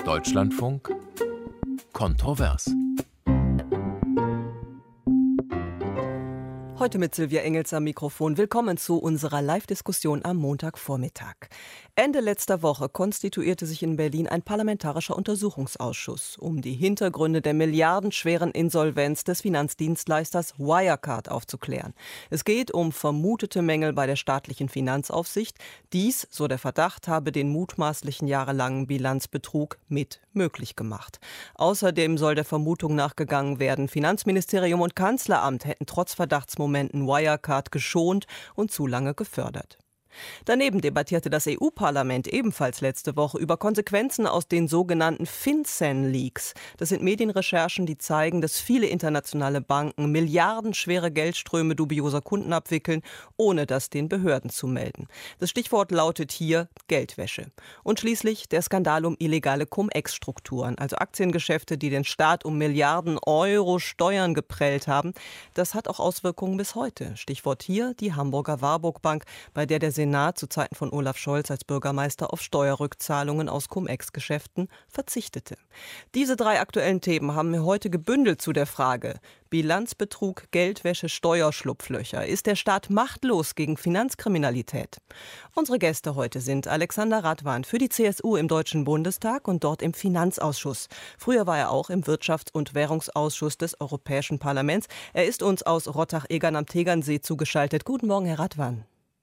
Deutschlandfunk Kontrovers. Heute mit Silvia Engels am Mikrofon. Willkommen zu unserer Live-Diskussion am Montagvormittag. Ende letzter Woche konstituierte sich in Berlin ein parlamentarischer Untersuchungsausschuss, um die Hintergründe der milliardenschweren Insolvenz des Finanzdienstleisters Wirecard aufzuklären. Es geht um vermutete Mängel bei der staatlichen Finanzaufsicht. Dies, so der Verdacht, habe den mutmaßlichen jahrelangen Bilanzbetrug mit möglich gemacht. Außerdem soll der Vermutung nachgegangen werden, Finanzministerium und Kanzleramt hätten trotz Verdachtsmomenten Wirecard geschont und zu lange gefördert. Daneben debattierte das EU-Parlament ebenfalls letzte Woche über Konsequenzen aus den sogenannten FinCEN-Leaks. Das sind Medienrecherchen, die zeigen, dass viele internationale Banken milliardenschwere Geldströme dubioser Kunden abwickeln, ohne das den Behörden zu melden. Das Stichwort lautet hier Geldwäsche. Und schließlich der Skandal um illegale Cum-Ex-Strukturen, also Aktiengeschäfte, die den Staat um Milliarden Euro Steuern geprellt haben. Das hat auch Auswirkungen bis heute. Stichwort hier die Hamburger Warburg Bank, bei der der Senat zu Zeiten von Olaf Scholz als Bürgermeister auf Steuerrückzahlungen aus Cum-Ex-Geschäften verzichtete. Diese drei aktuellen Themen haben wir heute gebündelt zu der Frage: Bilanzbetrug, Geldwäsche, Steuerschlupflöcher. Ist der Staat machtlos gegen Finanzkriminalität? Unsere Gäste heute sind Alexander Radwan für die CSU im Deutschen Bundestag und dort im Finanzausschuss. Früher war er auch im Wirtschafts- und Währungsausschuss des Europäischen Parlaments. Er ist uns aus Rottach-Egern am Tegernsee zugeschaltet. Guten Morgen, Herr Radwan.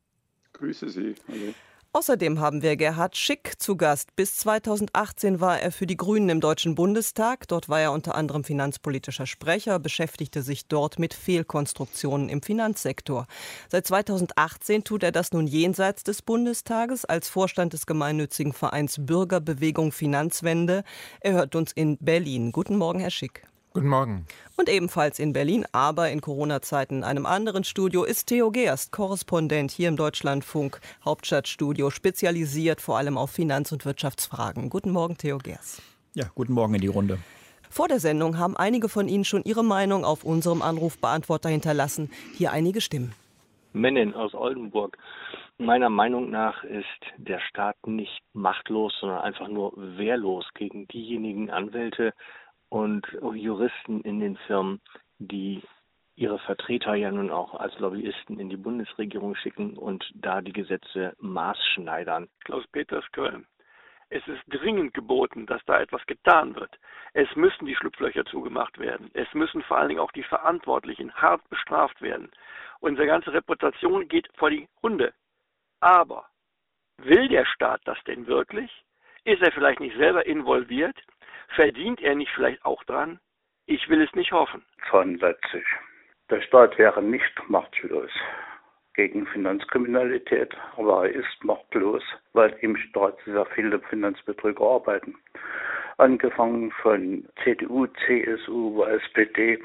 Grüße Sie. Hallo. Außerdem haben wir Gerhard Schick zu Gast. Bis 2018 war er für die Grünen im Deutschen Bundestag. Dort war er unter anderem finanzpolitischer Sprecher, beschäftigte sich dort mit Fehlkonstruktionen im Finanzsektor. Seit 2018 tut er das nun jenseits des Bundestages als Vorstand des gemeinnützigen Vereins Bürgerbewegung Finanzwende. Er hört uns in Berlin. Guten Morgen, Herr Schick. Guten Morgen. Und ebenfalls in Berlin, aber in Corona-Zeiten in einem anderen Studio, ist Theo Gerst, Korrespondent hier im Deutschlandfunk Hauptstadtstudio, spezialisiert vor allem auf Finanz- und Wirtschaftsfragen. Guten Morgen, Theo Gerst. Ja, guten Morgen in die Runde. Vor der Sendung haben einige von Ihnen schon ihre Meinung auf unserem Anrufbeantworter hinterlassen. Hier einige Stimmen. Mennen aus Oldenburg. Meiner Meinung nach ist der Staat nicht machtlos, sondern einfach nur wehrlos gegen diejenigen Anwälte und Juristen in den Firmen, die ihre Vertreter ja nun auch als Lobbyisten in die Bundesregierung schicken und da die Gesetze maßschneidern. Klaus Peters, Köln. Es ist dringend geboten, dass da etwas getan wird. Es müssen die Schlupflöcher zugemacht werden. Es müssen vor allen Dingen auch die Verantwortlichen hart bestraft werden. Unsere ganze Reputation geht vor die Hunde. Aber will der Staat das denn wirklich? Ist er vielleicht nicht selber involviert? Verdient er nicht vielleicht auch dran? Ich will es nicht hoffen. Von Leipzig. Der Staat wäre nicht machtlos gegen Finanzkriminalität, aber er ist machtlos, weil im Staat sehr viele Finanzbetrüger arbeiten. Angefangen von CDU, CSU, SPD,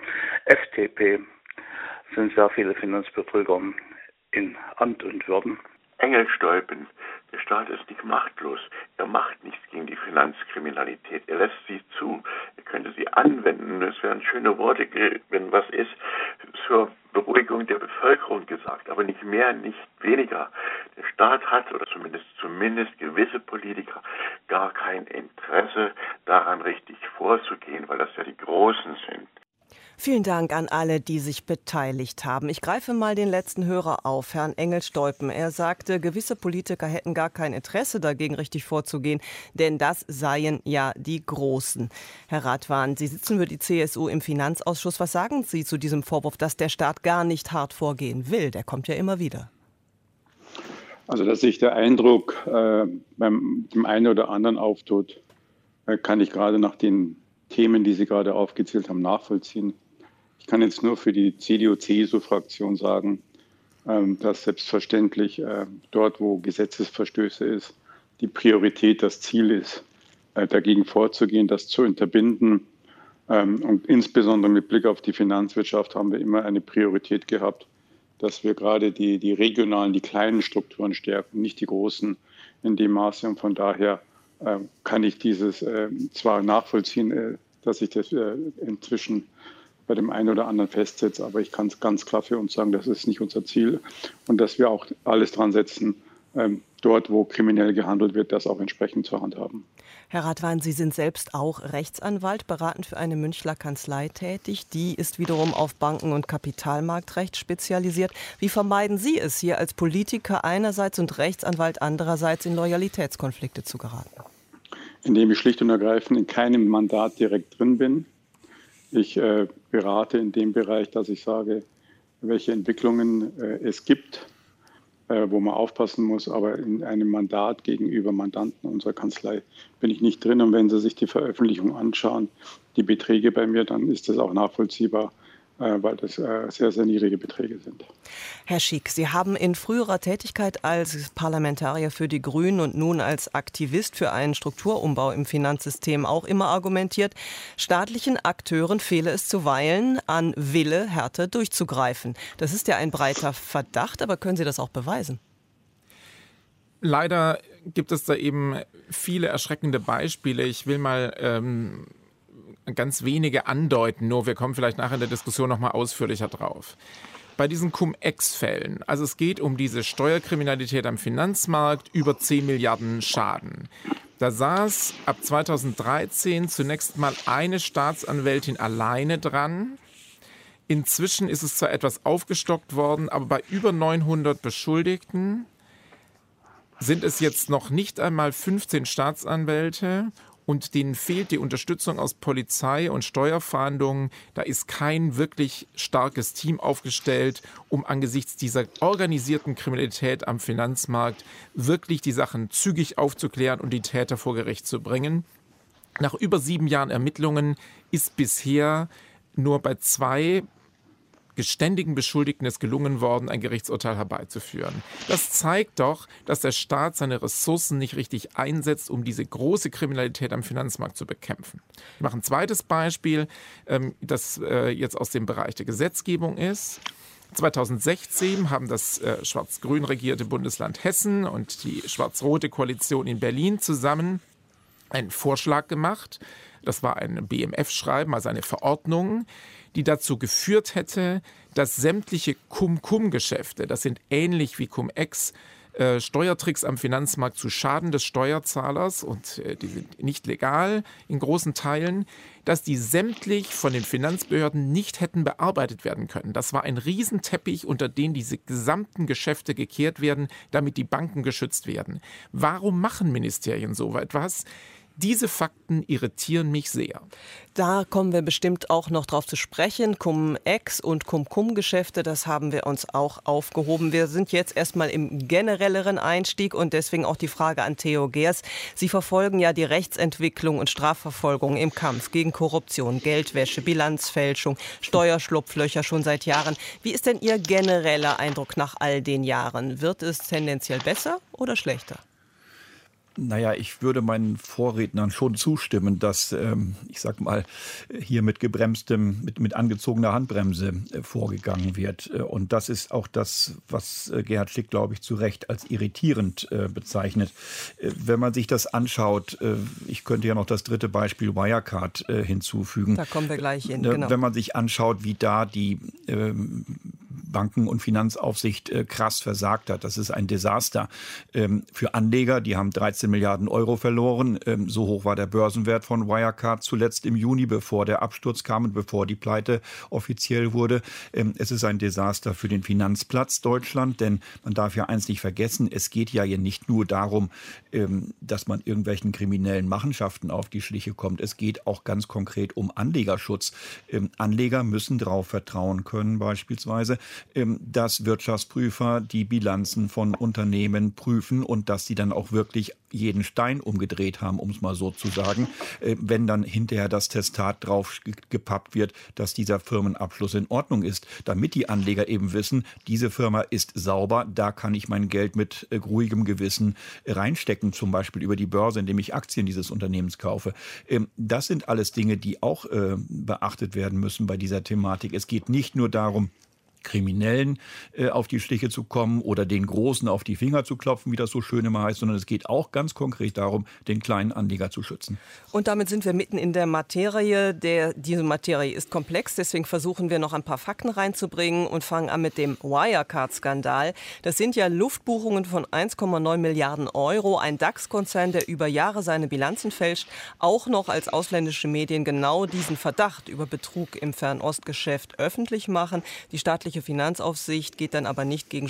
FDP sind sehr viele Finanzbetrüger in Amt und Würden. Engelstolpen. Der Staat ist nicht machtlos. Er macht nichts gegen die Finanzkriminalität. Er lässt sie zu. Er könnte sie anwenden. Es werden schöne Worte, wenn was ist, zur Beruhigung der Bevölkerung gesagt. Aber nicht mehr, nicht weniger. Der Staat hat, oder zumindest gewisse Politiker, gar kein Interesse daran, richtig vorzugehen, weil das ja die Großen sind. Vielen Dank an alle, die sich beteiligt haben. Ich greife mal den letzten Hörer auf, Herrn Engelstolpen. Er sagte, gewisse Politiker hätten gar kein Interesse dagegen, richtig vorzugehen, denn das seien ja die Großen. Herr Radwan, Sie sitzen für die CSU im Finanzausschuss. Was sagen Sie zu diesem Vorwurf, dass der Staat gar nicht hart vorgehen will? Der kommt ja immer wieder. Also, dass sich der Eindruck beim dem einen oder anderen auftut, kann ich gerade nach den Themen, die Sie gerade aufgezählt haben, nachvollziehen. Ich kann jetzt nur für die CDU-CSU-Fraktion sagen, dass selbstverständlich dort, wo Gesetzesverstöße ist, die Priorität das Ziel ist, dagegen vorzugehen, das zu unterbinden. Und insbesondere mit Blick auf die Finanzwirtschaft haben wir immer eine Priorität gehabt, dass wir gerade die regionalen, die kleinen Strukturen stärken, nicht die großen in dem Maße. Und von daher kann ich dieses zwar nachvollziehen, dass sich das inzwischen bei dem einen oder anderen festsetzt, aber ich kann es ganz klar für uns sagen, das ist nicht unser Ziel und dass wir auch alles dran setzen, dort, wo kriminell gehandelt wird, das auch entsprechend zu handhaben. Herr Radwan, Sie sind selbst auch Rechtsanwalt, beratend für eine Münchner Kanzlei tätig. Die ist wiederum auf Banken- und Kapitalmarktrecht spezialisiert. Wie vermeiden Sie es, hier als Politiker einerseits und Rechtsanwalt andererseits in Loyalitätskonflikte zu geraten? Indem ich schlicht und ergreifend in keinem Mandat direkt drin bin. Ich berate in dem Bereich, dass ich sage, welche Entwicklungen es gibt, wo man aufpassen muss, aber in einem Mandat gegenüber Mandanten unserer Kanzlei bin ich nicht drin. Und wenn Sie sich die Veröffentlichung anschauen, die Beträge bei mir, dann ist das auch nachvollziehbar, weil das sehr, sehr niedrige Beträge sind. Herr Schick, Sie haben in früherer Tätigkeit als Parlamentarier für die Grünen und nun als Aktivist für einen Strukturumbau im Finanzsystem auch immer argumentiert, staatlichen Akteuren fehle es zuweilen an Wille, härter durchzugreifen. Das ist ja ein breiter Verdacht, aber können Sie das auch beweisen? Leider gibt es da eben viele erschreckende Beispiele. Ich will mal ganz wenige andeuten, nur wir kommen vielleicht nachher in der Diskussion noch mal ausführlicher drauf. Bei diesen Cum-Ex-Fällen, also es geht um diese Steuerkriminalität am Finanzmarkt, über 10 Milliarden Schaden. Da saß ab 2013 zunächst mal eine Staatsanwältin alleine dran. Inzwischen ist es zwar etwas aufgestockt worden, aber bei über 900 Beschuldigten sind es jetzt noch nicht einmal 15 Staatsanwälte. Und denen fehlt die Unterstützung aus Polizei und Steuerfahndungen. Da ist kein wirklich starkes Team aufgestellt, um angesichts dieser organisierten Kriminalität am Finanzmarkt wirklich die Sachen zügig aufzuklären und die Täter vor Gericht zu bringen. Nach über 7 Jahren Ermittlungen ist bisher nur bei 2 geständigen Beschuldigten es gelungen worden, ein Gerichtsurteil herbeizuführen. Das zeigt doch, dass der Staat seine Ressourcen nicht richtig einsetzt, um diese große Kriminalität am Finanzmarkt zu bekämpfen. Ich mache ein zweites Beispiel, das jetzt aus dem Bereich der Gesetzgebung ist. 2016 haben das schwarz-grün regierte Bundesland Hessen und die schwarz-rote Koalition in Berlin zusammen einen Vorschlag gemacht. Das war ein BMF-Schreiben, also eine Verordnung, die dazu geführt hätte, dass sämtliche Cum-Cum-Geschäfte, das sind ähnlich wie Cum-Ex, Steuertricks am Finanzmarkt zu Schaden des Steuerzahlers und die sind nicht legal in großen Teilen, dass die sämtlich von den Finanzbehörden nicht hätten bearbeitet werden können. Das war ein Riesenteppich, unter den diese gesamten Geschäfte gekehrt werden, damit die Banken geschützt werden. Warum machen Ministerien so etwas? Diese Fakten irritieren mich sehr. Da kommen wir bestimmt auch noch drauf zu sprechen. Cum-Ex und Cum-Cum-Geschäfte, das haben wir uns auch aufgehoben. Wir sind jetzt erstmal im generelleren Einstieg und deswegen auch die Frage an Theo Geers. Sie verfolgen ja die Rechtsentwicklung und Strafverfolgung im Kampf gegen Korruption, Geldwäsche, Bilanzfälschung, Steuerschlupflöcher schon seit Jahren. Wie ist denn Ihr genereller Eindruck nach all den Jahren? Wird es tendenziell besser oder schlechter? Naja, ich würde meinen Vorrednern schon zustimmen, dass, ich sag mal, hier mit mit angezogener Handbremse vorgegangen wird. Und das ist auch das, was Gerhard Schick, glaube ich, zu Recht als irritierend bezeichnet. Wenn man sich das anschaut, ich könnte ja noch das dritte Beispiel Wirecard hinzufügen. Da kommen wir gleich hin, genau. Wenn man sich anschaut, wie da die Banken- und Finanzaufsicht krass versagt hat. Das ist ein Desaster für Anleger. Die haben 13 Milliarden Euro verloren. So hoch war der Börsenwert von Wirecard zuletzt im Juni, bevor der Absturz kam und bevor die Pleite offiziell wurde. Es ist ein Desaster für den Finanzplatz Deutschland, denn man darf ja eins nicht vergessen, es geht ja hier nicht nur darum, dass man irgendwelchen kriminellen Machenschaften auf die Schliche kommt. Es geht auch ganz konkret um Anlegerschutz. Anleger müssen darauf vertrauen können, beispielsweise, dass Wirtschaftsprüfer die Bilanzen von Unternehmen prüfen und dass sie dann auch wirklich jeden Stein umgedreht haben, um es mal so zu sagen, wenn dann hinterher das Testat drauf gepappt wird, dass dieser Firmenabschluss in Ordnung ist, damit die Anleger eben wissen, diese Firma ist sauber, da kann ich mein Geld mit ruhigem Gewissen reinstecken, zum Beispiel über die Börse, indem ich Aktien dieses Unternehmens kaufe. Das sind alles Dinge, die auch beachtet werden müssen bei dieser Thematik. Es geht nicht nur darum, Kriminellen auf die Schliche zu kommen oder den Großen auf die Finger zu klopfen, wie das so schön immer heißt, sondern es geht auch ganz konkret darum, den kleinen Anleger zu schützen. Und damit sind wir mitten in der Materie. Diese Materie ist komplex, deswegen versuchen wir noch ein paar Fakten reinzubringen und fangen an mit dem Wirecard-Skandal. Das sind ja Luftbuchungen von 1,9 Milliarden Euro. Ein DAX-Konzern, der über Jahre seine Bilanzen fälscht, auch noch als ausländische Medien genau diesen Verdacht über Betrug im Fernostgeschäft öffentlich machen. Die staatliche Finanzaufsicht geht dann aber gegen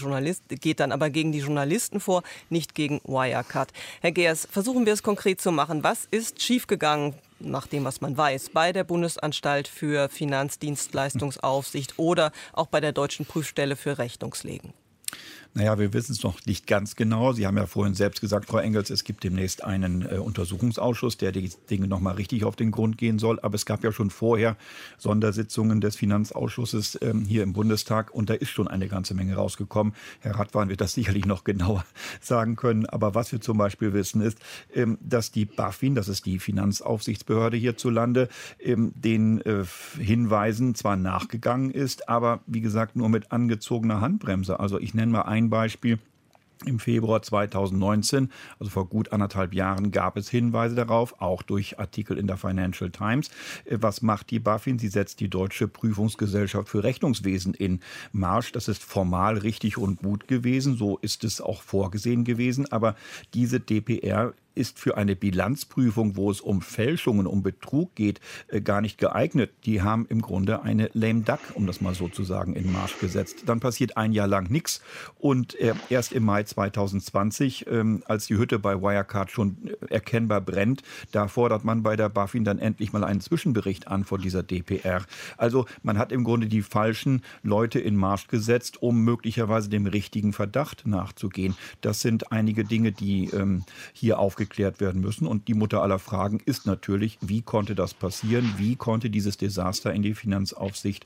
die Journalisten vor, nicht gegen Wirecard. Herr Geers, versuchen wir es konkret zu machen. Was ist schiefgegangen, nach dem, was man weiß, bei der Bundesanstalt für Finanzdienstleistungsaufsicht oder auch bei der Deutschen Prüfstelle für Rechnungslegen? Naja, wir wissen es noch nicht ganz genau. Sie haben ja vorhin selbst gesagt, Frau Engels, es gibt demnächst einen Untersuchungsausschuss, der die Dinge noch mal richtig auf den Grund gehen soll. Aber es gab ja schon vorher Sondersitzungen des Finanzausschusses hier im Bundestag und da ist schon eine ganze Menge rausgekommen. Herr Radwan wird das sicherlich noch genauer sagen können. Aber was wir zum Beispiel wissen ist, dass die BaFin, das ist die Finanzaufsichtsbehörde hierzulande, den Hinweisen zwar nachgegangen ist, aber wie gesagt nur mit angezogener Handbremse. Also ich nenne mal ein Beispiel. Im Februar 2019, also vor gut 1,5 Jahren, gab es Hinweise darauf, auch durch Artikel in der Financial Times. Was macht die BaFin? Sie setzt die Deutsche Prüfungsgesellschaft für Rechnungswesen in Marsch. Das ist formal richtig und gut gewesen. So ist es auch vorgesehen gewesen. Aber diese DPR ist für eine Bilanzprüfung, wo es um Fälschungen, um Betrug geht, gar nicht geeignet. Die haben im Grunde eine lame duck, um das mal so zu sagen, in Marsch gesetzt. Dann passiert ein Jahr lang nichts und erst im Mai 2020, als die Hütte bei Wirecard schon erkennbar brennt, da fordert man bei der BaFin dann endlich mal einen Zwischenbericht an von dieser DPR. Also man hat im Grunde die falschen Leute in Marsch gesetzt, um möglicherweise dem richtigen Verdacht nachzugehen. Das sind einige Dinge, die hier aufgeklärt werden müssen. Und die Mutter aller Fragen ist natürlich, wie konnte das passieren? Wie konnte dieses Desaster in die Finanzaufsicht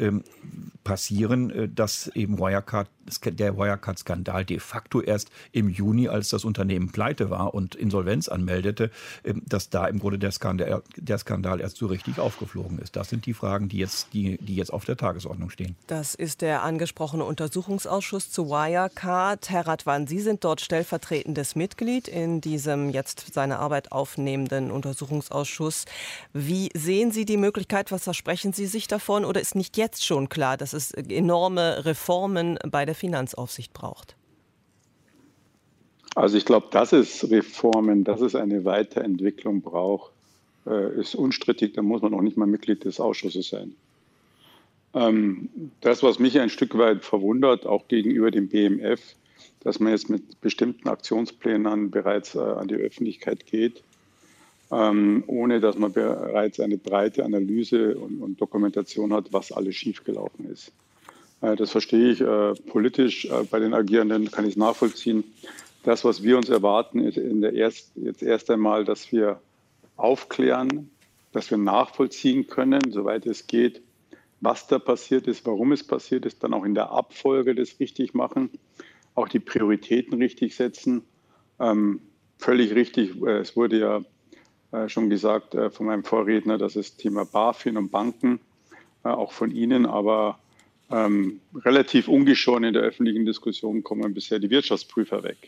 passieren, dass eben der Wirecard-Skandal de facto erst im Juni, als das Unternehmen pleite war und Insolvenz anmeldete, dass da im Grunde der Skandal erst so richtig aufgeflogen ist. Das sind die Fragen, die jetzt auf der Tagesordnung stehen. Das ist der angesprochene Untersuchungsausschuss zu Wirecard. Herr Radwan, Sie sind dort stellvertretendes Mitglied in diesem jetzt seine Arbeit aufnehmenden Untersuchungsausschuss. Wie sehen Sie die Möglichkeit, was versprechen Sie sich davon? Oder ist nicht jetzt schon klar, dass es enorme Reformen bei der Finanzaufsicht braucht? Also ich glaube, dass es Reformen, dass es eine Weiterentwicklung braucht, ist unstrittig. Da muss man auch nicht mal Mitglied des Ausschusses sein. Das, was mich ein Stück weit verwundert, auch gegenüber dem BMF, dass man jetzt mit bestimmten Aktionsplänen bereits an die Öffentlichkeit geht, ohne dass man bereits eine breite Analyse und Dokumentation hat, was alles schiefgelaufen ist. Das verstehe ich politisch bei den Agierenden, kann ich es nachvollziehen. Das, was wir uns erwarten, ist jetzt erst einmal, dass wir aufklären, dass wir nachvollziehen können, soweit es geht, was da passiert ist, warum es passiert ist, dann auch in der Abfolge das richtig machen, auch die Prioritäten richtig setzen. Völlig richtig, es wurde ja schon gesagt von meinem Vorredner, dass das Thema BaFin und Banken, auch von Ihnen, aber relativ ungeschoren in der öffentlichen Diskussion kommen bisher die Wirtschaftsprüfer weg.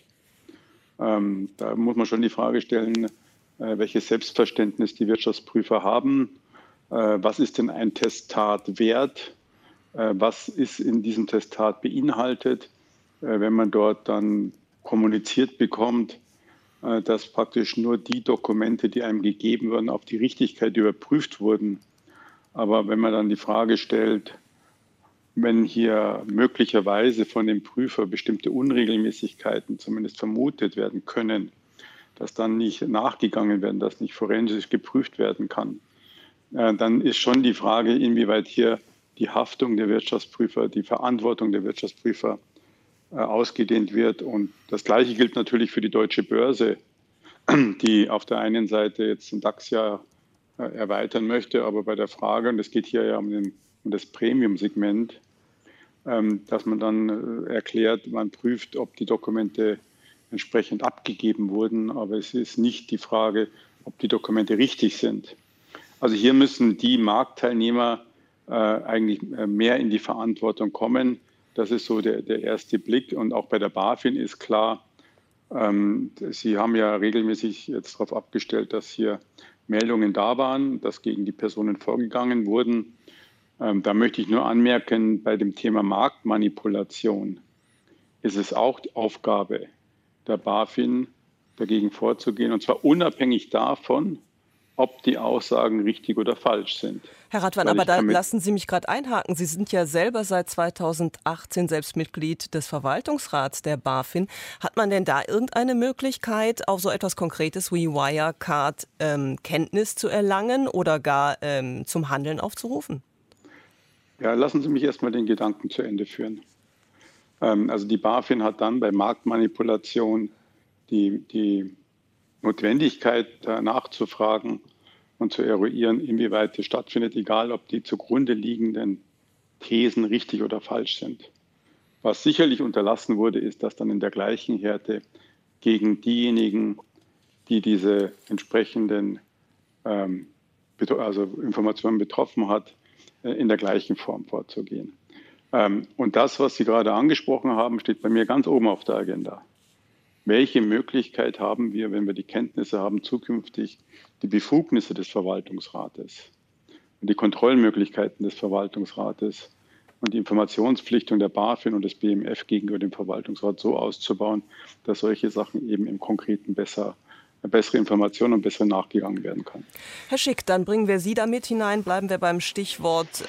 Da muss man schon die Frage stellen, welches Selbstverständnis die Wirtschaftsprüfer haben. Was ist denn ein Testat wert? Was ist in diesem Testat beinhaltet? Wenn man dort dann kommuniziert bekommt, dass praktisch nur die Dokumente, die einem gegeben wurden, auf die Richtigkeit überprüft wurden. Aber wenn man dann die Frage stellt, wenn hier möglicherweise von dem Prüfer bestimmte Unregelmäßigkeiten zumindest vermutet werden können, dass dann nicht nachgegangen werden, dass nicht forensisch geprüft werden kann, dann ist schon die Frage, inwieweit hier die Haftung der Wirtschaftsprüfer, die Verantwortung der Wirtschaftsprüfer ausgedehnt wird. Und das Gleiche gilt natürlich für die Deutsche Börse, die auf der einen Seite jetzt den DAX ja erweitern möchte, aber bei der Frage, und es geht hier ja um das Premium-Segment, dass man dann erklärt, man prüft, ob die Dokumente entsprechend abgegeben wurden, aber es ist nicht die Frage, ob die Dokumente richtig sind. Also hier müssen die Marktteilnehmer eigentlich mehr in die Verantwortung kommen. Das ist so der erste Blick. Und auch bei der BaFin ist klar, Sie haben ja regelmäßig jetzt darauf abgestellt, dass hier Meldungen da waren, dass gegen die Personen vorgegangen wurden. Da möchte ich nur anmerken, bei dem Thema Marktmanipulation ist es auch die Aufgabe der BaFin, dagegen vorzugehen, und zwar unabhängig davon, ob die Aussagen richtig oder falsch sind. Herr Radwan, aber da lassen Sie mich gerade einhaken. Sie sind ja selber seit 2018 selbst Mitglied des Verwaltungsrats der BaFin. Hat man denn da irgendeine Möglichkeit, auf so etwas Konkretes wie Wirecard Kenntnis zu erlangen oder gar zum Handeln aufzurufen? Ja, lassen Sie mich erstmal den Gedanken zu Ende führen. Also die BaFin hat dann bei Marktmanipulation die Notwendigkeit, nachzufragen und zu eruieren, inwieweit das stattfindet, egal ob die zugrunde liegenden Thesen richtig oder falsch sind. Was sicherlich unterlassen wurde, ist, dass dann in der gleichen Härte gegen diejenigen, die diese entsprechenden Informationen betroffen hat, in der gleichen Form vorzugehen. Und das, was Sie gerade angesprochen haben, steht bei mir ganz oben auf der Agenda. Welche Möglichkeit haben wir, wenn wir die Kenntnisse haben, zukünftig die Befugnisse des Verwaltungsrates und die Kontrollmöglichkeiten des Verwaltungsrates und die Informationsverpflichtung der BaFin und des BMF gegenüber dem Verwaltungsrat so auszubauen, dass solche Sachen eben im Konkreten bessere Informationen und besser nachgegangen werden kann. Herr Schick, dann bringen wir Sie da mit hinein. Bleiben wir beim Stichwort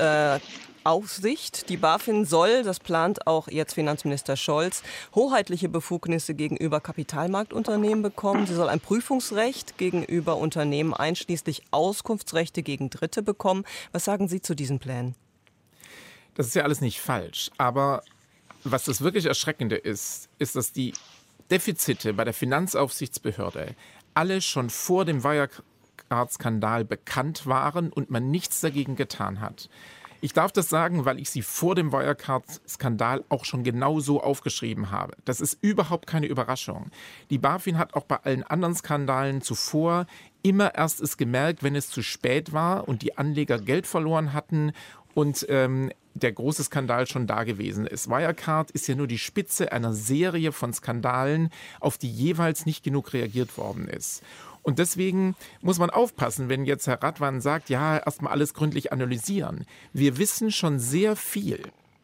Aufsicht. Die BaFin soll, das plant auch jetzt Finanzminister Scholz, hoheitliche Befugnisse gegenüber Kapitalmarktunternehmen bekommen. Sie soll ein Prüfungsrecht gegenüber Unternehmen einschließlich Auskunftsrechte gegen Dritte bekommen. Was sagen Sie zu diesen Plänen? Das ist ja alles nicht falsch. Aber was das wirklich Erschreckende ist, dass die Defizite bei der Finanzaufsichtsbehörde alle schon vor dem Wirecard-Skandal bekannt waren und man nichts dagegen getan hat. Ich darf das sagen, weil ich sie vor dem Wirecard-Skandal auch schon genau so aufgeschrieben habe. Das ist überhaupt keine Überraschung. Die BaFin hat auch bei allen anderen Skandalen zuvor immer erst es gemerkt, wenn es zu spät war und die Anleger Geld verloren hatten und der große Skandal schon da gewesen ist. Wirecard ist ja nur die Spitze einer Serie von Skandalen, auf die jeweils nicht genug reagiert worden ist. Und deswegen muss man aufpassen, wenn jetzt Herr Radwan sagt, ja, erstmal alles gründlich analysieren. Wir wissen schon sehr viel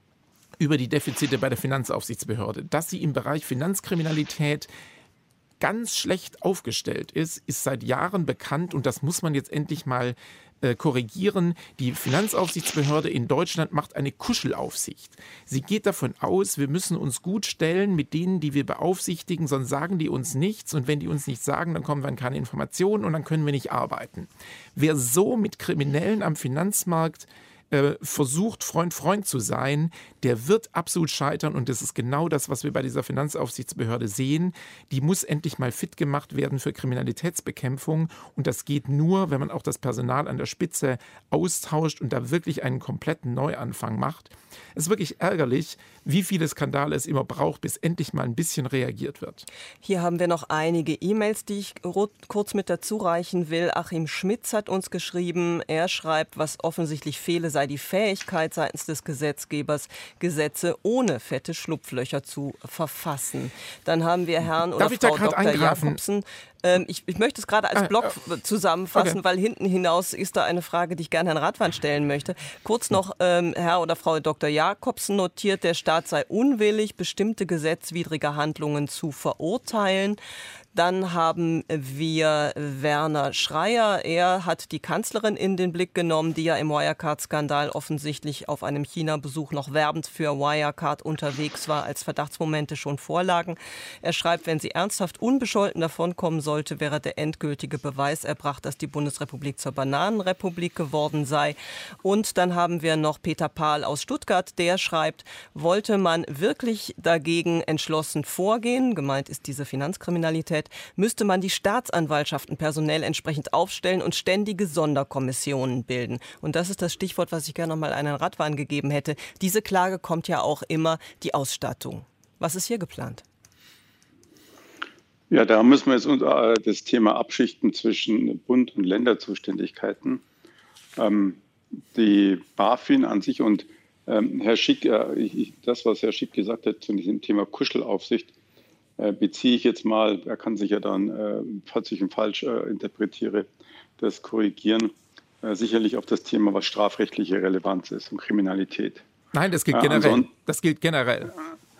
über die Defizite bei der Finanzaufsichtsbehörde. Dass sie im Bereich Finanzkriminalität ganz schlecht aufgestellt ist seit Jahren bekannt und das muss man jetzt endlich mal korrigieren. Die Finanzaufsichtsbehörde in Deutschland macht eine Kuschelaufsicht. Sie geht davon aus, wir müssen uns gut stellen mit denen, die wir beaufsichtigen, sonst sagen die uns nichts und wenn die uns nichts sagen, dann kommen wir an keine Informationen und dann können wir nicht arbeiten. Wer so mit Kriminellen am Finanzmarkt versucht, Freund zu sein, der wird absolut scheitern und das ist genau das, was wir bei dieser Finanzaufsichtsbehörde sehen. Die muss endlich mal fit gemacht werden für Kriminalitätsbekämpfung und das geht nur, wenn man auch das Personal an der Spitze austauscht und da wirklich einen kompletten Neuanfang macht. Es ist wirklich ärgerlich, wie viele Skandale es immer braucht, bis endlich mal ein bisschen reagiert wird. Hier haben wir noch einige E-Mails, die ich kurz mit dazu reichen will. Achim Schmitz hat uns geschrieben, er schreibt, was offensichtlich fehle, sei die Fähigkeit seitens des Gesetzgebers, Gesetze ohne fette Schlupflöcher zu verfassen. Dann haben wir Herrn oder Frau Dr. Jakobsen. Ich möchte es gerade als Block zusammenfassen, weil hinten hinaus ist da eine Frage, die ich gerne Herrn Radwan stellen möchte. Kurz noch, Herr oder Frau Dr. Jakobsen notiert, der Staat sei unwillig, bestimmte gesetzwidrige Handlungen zu verurteilen. Dann haben wir Werner Schreier. Er hat die Kanzlerin in den Blick genommen, die ja im Wirecard-Skandal offensichtlich auf einem China-Besuch noch werbend für Wirecard unterwegs war, als Verdachtsmomente schon vorlagen. Er schreibt, wenn sie ernsthaft unbescholten davonkommen sollte, wäre der endgültige Beweis erbracht, dass die Bundesrepublik zur Bananenrepublik geworden sei. Und dann haben wir noch Peter Pahl aus Stuttgart, der schreibt, wollte man wirklich dagegen entschlossen vorgehen, gemeint ist diese Finanzkriminalität, müsste man die Staatsanwaltschaften personell entsprechend aufstellen und ständige Sonderkommissionen bilden. Und das ist das Stichwort, was ich gerne noch mal an Herrn Radwan gegeben hätte. Diese Klage kommt ja auch immer, die Ausstattung. Was ist hier geplant? Ja, da müssen wir jetzt das Thema abschichten zwischen Bund- und Länderzuständigkeiten. die BaFin an sich und Herr Schick, das, was Herr Schick gesagt hat zu diesem Thema Kuschelaufsicht, beziehe ich jetzt mal, er kann sich ja dann, falls ich ihn falsch interpretiere, das korrigieren, sicherlich auf das Thema, was strafrechtliche Relevanz ist und Kriminalität. Nein, das gilt generell. Das gilt generell.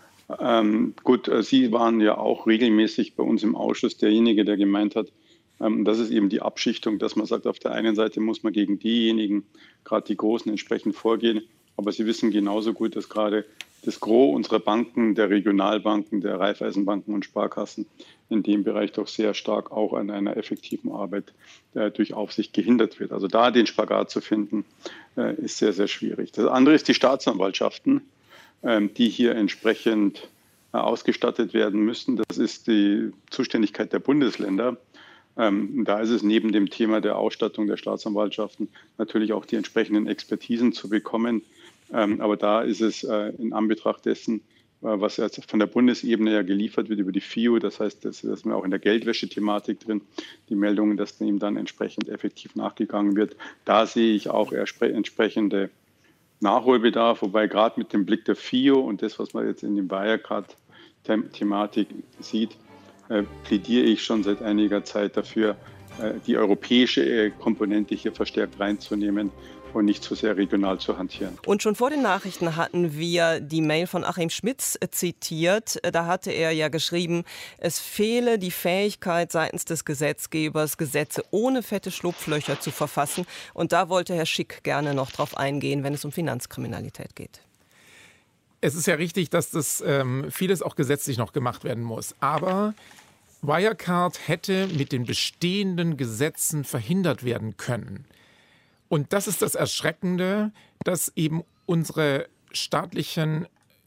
Gut, Sie waren ja auch regelmäßig bei uns im Ausschuss derjenige, der gemeint hat, das ist eben die Abschichtung, dass man sagt, auf der einen Seite muss man gegen diejenigen, gerade die Großen, entsprechend vorgehen. Aber Sie wissen genauso gut, dass gerade das Gros unserer Banken, der Regionalbanken, der Raiffeisenbanken und Sparkassen in dem Bereich doch sehr stark auch an einer effektiven Arbeit durch Aufsicht gehindert wird. Also da den Spagat zu finden, ist sehr, sehr schwierig. Das andere ist die Staatsanwaltschaften, die hier entsprechend ausgestattet werden müssen. Das ist die Zuständigkeit der Bundesländer. Da ist es neben dem Thema der Ausstattung der Staatsanwaltschaften natürlich auch die entsprechenden Expertisen zu bekommen. Aber da ist es in Anbetracht dessen, was jetzt von der Bundesebene ja geliefert wird über die FIU, das heißt, das ist auch in der Geldwäsche-Thematik drin, die Meldungen, dass ihm dann entsprechend effektiv nachgegangen wird. Da sehe ich auch entsprechende Nachholbedarf, wobei gerade mit dem Blick der FIU und das, was man jetzt in dem Wirecard-Thematik sieht, plädiere ich schon seit einiger Zeit dafür, die europäische Komponente hier verstärkt reinzunehmen und nicht zu sehr regional zu hantieren. Und schon vor den Nachrichten hatten wir die Mail von Achim Schmitz zitiert. Da hatte er ja geschrieben, es fehle die Fähigkeit seitens des Gesetzgebers, Gesetze ohne fette Schlupflöcher zu verfassen. Und da wollte Herr Schick gerne noch drauf eingehen, wenn es um Finanzkriminalität geht. Es ist ja richtig, dass das vieles auch gesetzlich noch gemacht werden muss. Aber Wirecard hätte mit den bestehenden Gesetzen verhindert werden können. Und das ist das Erschreckende, dass eben unsere staatlichen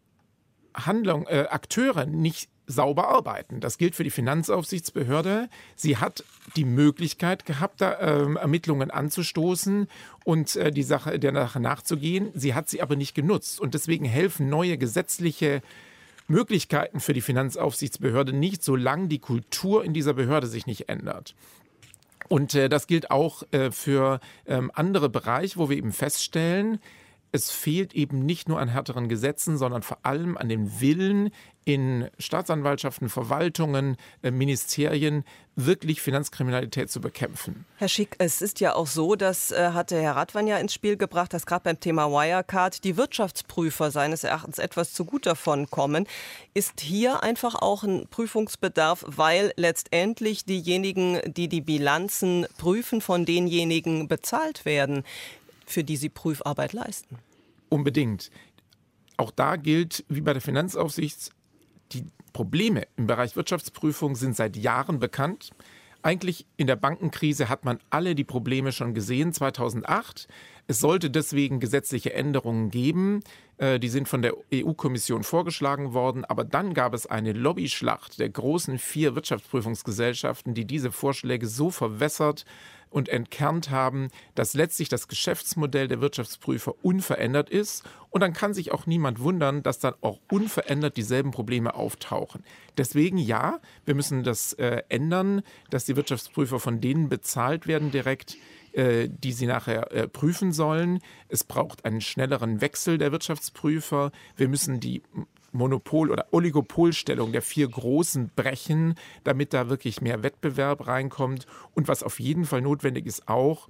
Akteure nicht sauber arbeiten. Das gilt für die Finanzaufsichtsbehörde. Sie hat die Möglichkeit gehabt, da Ermittlungen anzustoßen und der Sache nachzugehen. Sie hat sie aber nicht genutzt. Und deswegen helfen neue gesetzliche Möglichkeiten für die Finanzaufsichtsbehörde nicht, solange die Kultur in dieser Behörde sich nicht ändert. Und das gilt auch für andere Bereiche, wo wir eben feststellen, es fehlt eben nicht nur an härteren Gesetzen, sondern vor allem an dem Willen in Staatsanwaltschaften, Verwaltungen, Ministerien, wirklich Finanzkriminalität zu bekämpfen. Herr Schick, es ist ja auch so, das hatte Herr Radwan ja ins Spiel gebracht, dass gerade beim Thema Wirecard die Wirtschaftsprüfer seines Erachtens etwas zu gut davon kommen. Ist hier einfach auch ein Prüfungsbedarf, weil letztendlich diejenigen, die die Bilanzen prüfen, von denjenigen bezahlt werden, für die sie Prüfarbeit leisten? Unbedingt. Auch da gilt, wie bei der Finanzaufsicht, die Probleme im Bereich Wirtschaftsprüfung sind seit Jahren bekannt. Eigentlich in der Bankenkrise hat man alle die Probleme schon gesehen, 2008. Es sollte deswegen gesetzliche Änderungen geben. Die sind von der EU-Kommission vorgeschlagen worden. Aber dann gab es eine Lobbyschlacht der großen 4 Wirtschaftsprüfungsgesellschaften, die diese Vorschläge so verwässert und entkernt haben, dass letztlich das Geschäftsmodell der Wirtschaftsprüfer unverändert ist. Und dann kann sich auch niemand wundern, dass dann auch unverändert dieselben Probleme auftauchen. Deswegen ja, wir müssen das ändern, dass die Wirtschaftsprüfer von denen bezahlt werden direkt, die sie nachher prüfen sollen. Es braucht einen schnelleren Wechsel der Wirtschaftsprüfer. Wir müssen die Monopol- oder Oligopolstellung der 4 Großen brechen, damit da wirklich mehr Wettbewerb reinkommt. Und was auf jeden Fall notwendig ist auch,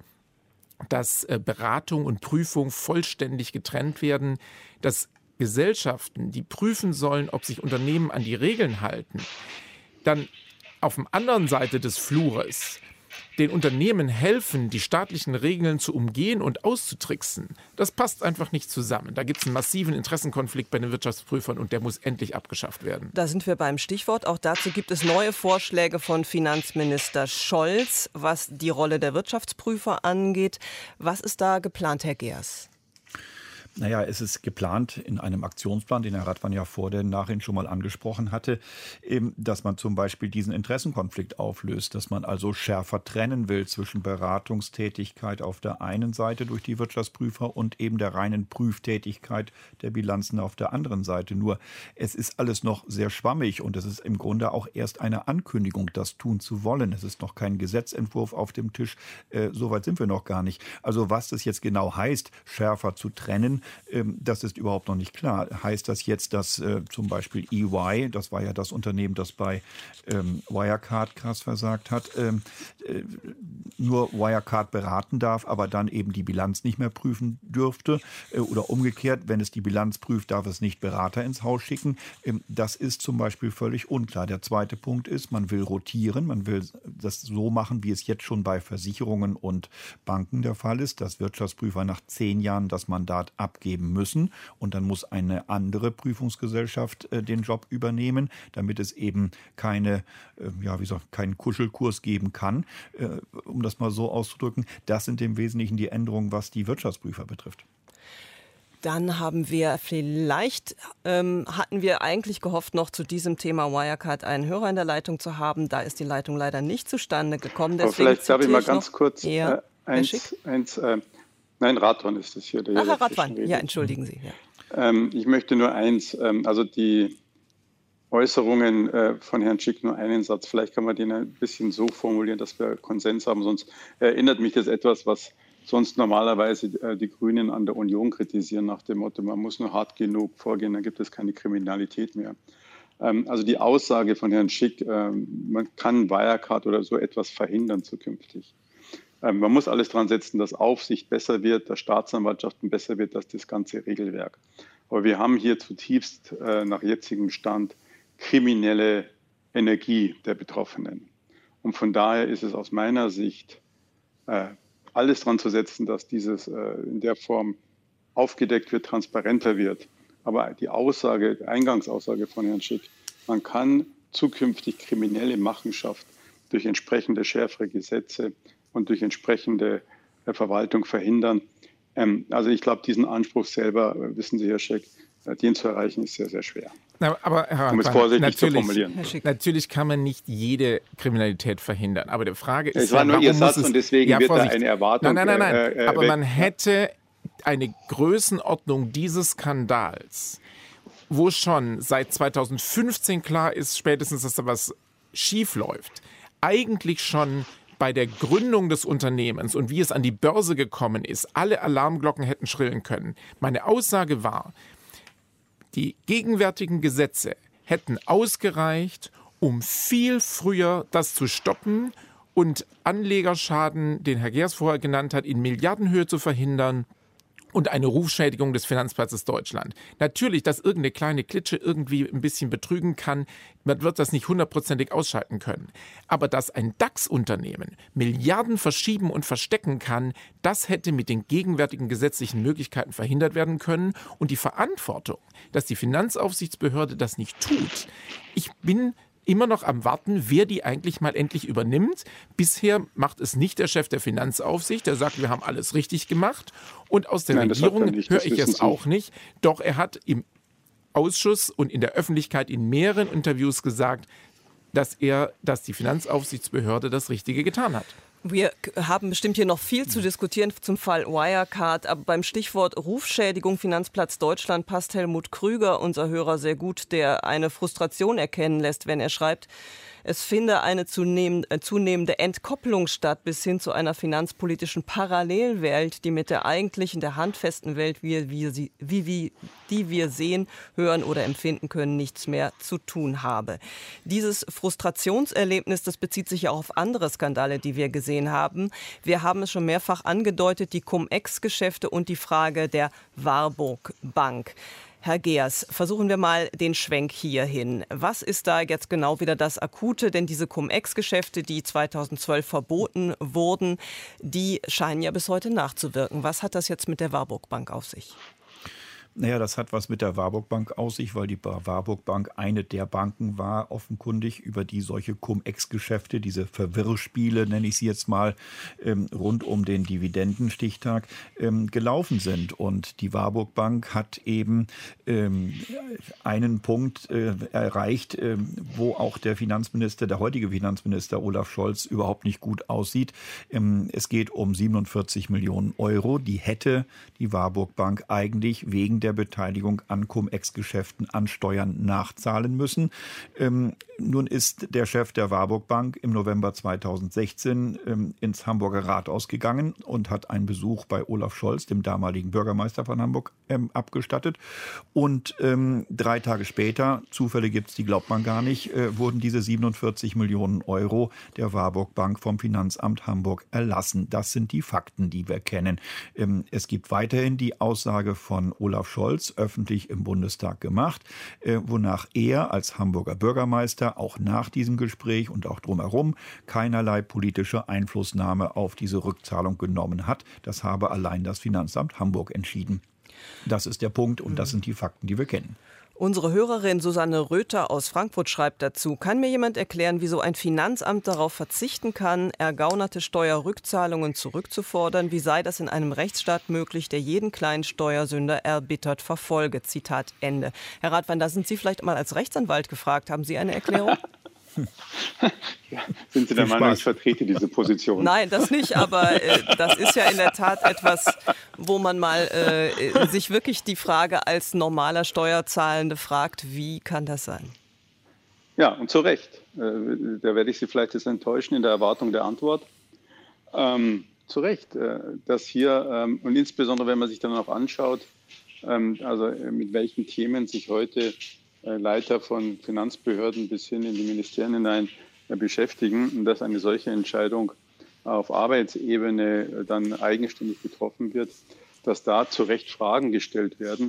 dass Beratung und Prüfung vollständig getrennt werden, dass Gesellschaften, die prüfen sollen, ob sich Unternehmen an die Regeln halten, dann auf der anderen Seite des Flures den Unternehmen helfen, die staatlichen Regeln zu umgehen und auszutricksen, das passt einfach nicht zusammen. Da gibt es einen massiven Interessenkonflikt bei den Wirtschaftsprüfern und der muss endlich abgeschafft werden. Da sind wir beim Stichwort. Auch dazu gibt es neue Vorschläge von Finanzminister Scholz, was die Rolle der Wirtschaftsprüfer angeht. Was ist da geplant, Herr Geers? Naja, es ist geplant in einem Aktionsplan, den Herr Radwan ja vor der Nachricht schon mal angesprochen hatte, dass man zum Beispiel diesen Interessenkonflikt auflöst, dass man also schärfer trennen will zwischen Beratungstätigkeit auf der einen Seite durch die Wirtschaftsprüfer und eben der reinen Prüftätigkeit der Bilanzen auf der anderen Seite. Nur es ist alles noch sehr schwammig und es ist im Grunde auch erst eine Ankündigung, das tun zu wollen. Es ist noch kein Gesetzentwurf auf dem Tisch. Soweit sind wir noch gar nicht. Also was das jetzt genau heißt, schärfer zu trennen, das ist überhaupt noch nicht klar. Heißt das jetzt, dass zum Beispiel EY, das war ja das Unternehmen, das bei Wirecard krass versagt hat, nur Wirecard beraten darf, aber dann eben die Bilanz nicht mehr prüfen dürfte? Oder umgekehrt, wenn es die Bilanz prüft, darf es nicht Berater ins Haus schicken? Das ist zum Beispiel völlig unklar. Der zweite Punkt ist, man will rotieren, man will das so machen, wie es jetzt schon bei Versicherungen und Banken der Fall ist, dass Wirtschaftsprüfer nach 10 Jahren das Mandat abgeben müssen und dann muss eine andere Prüfungsgesellschaft den Job übernehmen, damit es eben keinen Kuschelkurs geben kann, um das mal so auszudrücken. Das sind im Wesentlichen die Änderungen, was die Wirtschaftsprüfer betrifft. Dann hatten wir eigentlich gehofft, noch zu diesem Thema Wirecard einen Hörer in der Leitung zu haben. Da ist die Leitung leider nicht zustande gekommen. Aber vielleicht darf ich mal ganz kurz Radwan ist das hier. Herr Radwan, ja, entschuldigen Sie. Ja. Ich möchte nur eins, also die Äußerungen von Herrn Schick, nur einen Satz. Vielleicht kann man den ein bisschen so formulieren, dass wir Konsens haben. Sonst erinnert mich das etwas, was sonst normalerweise die Grünen an der Union kritisieren, nach dem Motto, man muss nur hart genug vorgehen, dann gibt es keine Kriminalität mehr. Also die Aussage von Herrn Schick, man kann Wirecard oder so etwas verhindern zukünftig. Man muss alles dran setzen, dass Aufsicht besser wird, dass Staatsanwaltschaften besser wird, dass das ganze Regelwerk. Aber wir haben hier zutiefst nach jetzigem Stand kriminelle Energie der Betroffenen. Und von daher ist es aus meiner Sicht alles dran zu setzen, dass dieses in der Form aufgedeckt wird, transparenter wird. Aber die Eingangsaussage von Herrn Schick, man kann zukünftig kriminelle Machenschaft durch entsprechende schärfere Gesetze und durch entsprechende Verwaltung verhindern. Also ich glaube, diesen Anspruch selber, wissen Sie, Herr Schick, den zu erreichen, ist sehr, sehr schwer. Aber Herr um es vorsichtig zu formulieren. Natürlich kann man nicht jede Kriminalität verhindern. Aber die Frage ist, es war nur Ihr Satz und deswegen wird da eine Erwartung. Nein. Aber man hätte eine Größenordnung dieses Skandals, wo schon seit 2015 klar ist, spätestens, dass da was schief läuft, eigentlich schon bei der Gründung des Unternehmens und wie es an die Börse gekommen ist, alle Alarmglocken hätten schrillen können. Meine Aussage war, die gegenwärtigen Gesetze hätten ausgereicht, um viel früher das zu stoppen und Anlegerschaden, den Herr Geers vorher genannt hat, in Milliardenhöhe zu verhindern und eine Rufschädigung des Finanzplatzes Deutschland. Natürlich, dass irgendeine kleine Klitsche irgendwie ein bisschen betrügen kann, man wird das nicht 100%ig ausschalten können. Aber dass ein DAX-Unternehmen Milliarden verschieben und verstecken kann, das hätte mit den gegenwärtigen gesetzlichen Möglichkeiten verhindert werden können. Und die Verantwortung, dass die Finanzaufsichtsbehörde das nicht tut, ich bin immer noch am Warten, wer die eigentlich mal endlich übernimmt. Bisher macht es nicht der Chef der Finanzaufsicht, der sagt, wir haben alles richtig gemacht. Und aus der Regierung höre ich es auch nicht. Doch er hat im Ausschuss und in der Öffentlichkeit in mehreren Interviews gesagt, dass die Finanzaufsichtsbehörde das Richtige getan hat. Wir haben bestimmt hier noch viel zu diskutieren zum Fall Wirecard, aber beim Stichwort Rufschädigung Finanzplatz Deutschland passt Helmut Krüger, unser Hörer, sehr gut, der eine Frustration erkennen lässt, wenn er schreibt, es finde eine zunehmende Entkopplung statt bis hin zu einer finanzpolitischen Parallelwelt, die mit der eigentlichen, der handfesten Welt, die wir sehen, hören oder empfinden können, nichts mehr zu tun habe. Dieses Frustrationserlebnis, das bezieht sich ja auch auf andere Skandale, die wir gesehen haben. Wir haben es schon mehrfach angedeutet, die Cum-Ex-Geschäfte und die Frage der Warburg Bank. Herr Geers, versuchen wir mal den Schwenk hierhin. Was ist da jetzt genau wieder das Akute? Denn diese Cum-Ex-Geschäfte, die 2012 verboten wurden, die scheinen ja bis heute nachzuwirken. Was hat das jetzt mit der Warburg Bank auf sich? Naja, das hat was mit der Warburg Bank aus sich, weil die Warburg Bank eine der Banken war, offenkundig, über die solche Cum-Ex-Geschäfte, diese Verwirrspiele, nenne ich sie jetzt mal, rund um den Dividendenstichtag gelaufen sind. Und die Warburg Bank hat eben einen Punkt erreicht, wo auch der heutige Finanzminister Olaf Scholz überhaupt nicht gut aussieht. Es geht um 47 Millionen Euro. Die hätte die Warburg Bank eigentlich wegen der Beteiligung an Cum-Ex-Geschäften an Steuern nachzahlen müssen. Nun ist der Chef der Warburg Bank im November 2016 ins Hamburger Rathaus gegangen und hat einen Besuch bei Olaf Scholz, dem damaligen Bürgermeister von Hamburg, abgestattet. Und 3 Tage später, Zufälle gibt es, die glaubt man gar nicht, wurden diese 47 Millionen Euro der Warburg Bank vom Finanzamt Hamburg erlassen. Das sind die Fakten, die wir kennen. Es gibt weiterhin die Aussage von Olaf Scholz, öffentlich im Bundestag gemacht, wonach er als Hamburger Bürgermeister auch nach diesem Gespräch und auch drumherum keinerlei politische Einflussnahme auf diese Rückzahlung genommen hat. Das habe allein das Finanzamt Hamburg entschieden. Das ist der Punkt und das sind die Fakten, die wir kennen. Unsere Hörerin Susanne Röther aus Frankfurt schreibt dazu: Kann mir jemand erklären, wieso ein Finanzamt darauf verzichten kann, ergaunerte Steuerrückzahlungen zurückzufordern? Wie sei das in einem Rechtsstaat möglich, der jeden kleinen Steuersünder erbittert verfolge? Zitat Ende. Herr Radwan, da sind Sie vielleicht mal als Rechtsanwalt gefragt. Haben Sie eine Erklärung? Ja, sind Sie der Meinung, ich vertrete diese Position? Nein, das nicht, aber das ist ja in der Tat etwas, wo man mal sich wirklich die Frage als normaler Steuerzahlende fragt, wie kann das sein? Ja, und zu Recht. Da werde ich Sie vielleicht jetzt enttäuschen in der Erwartung der Antwort. Zu Recht, dass hier, und insbesondere wenn man sich dann auch anschaut, also mit welchen Themen sich heute Leiter von Finanzbehörden bis hin in die Ministerien hinein beschäftigen und dass eine solche Entscheidung auf Arbeitsebene dann eigenständig getroffen wird, dass da zu Recht Fragen gestellt werden,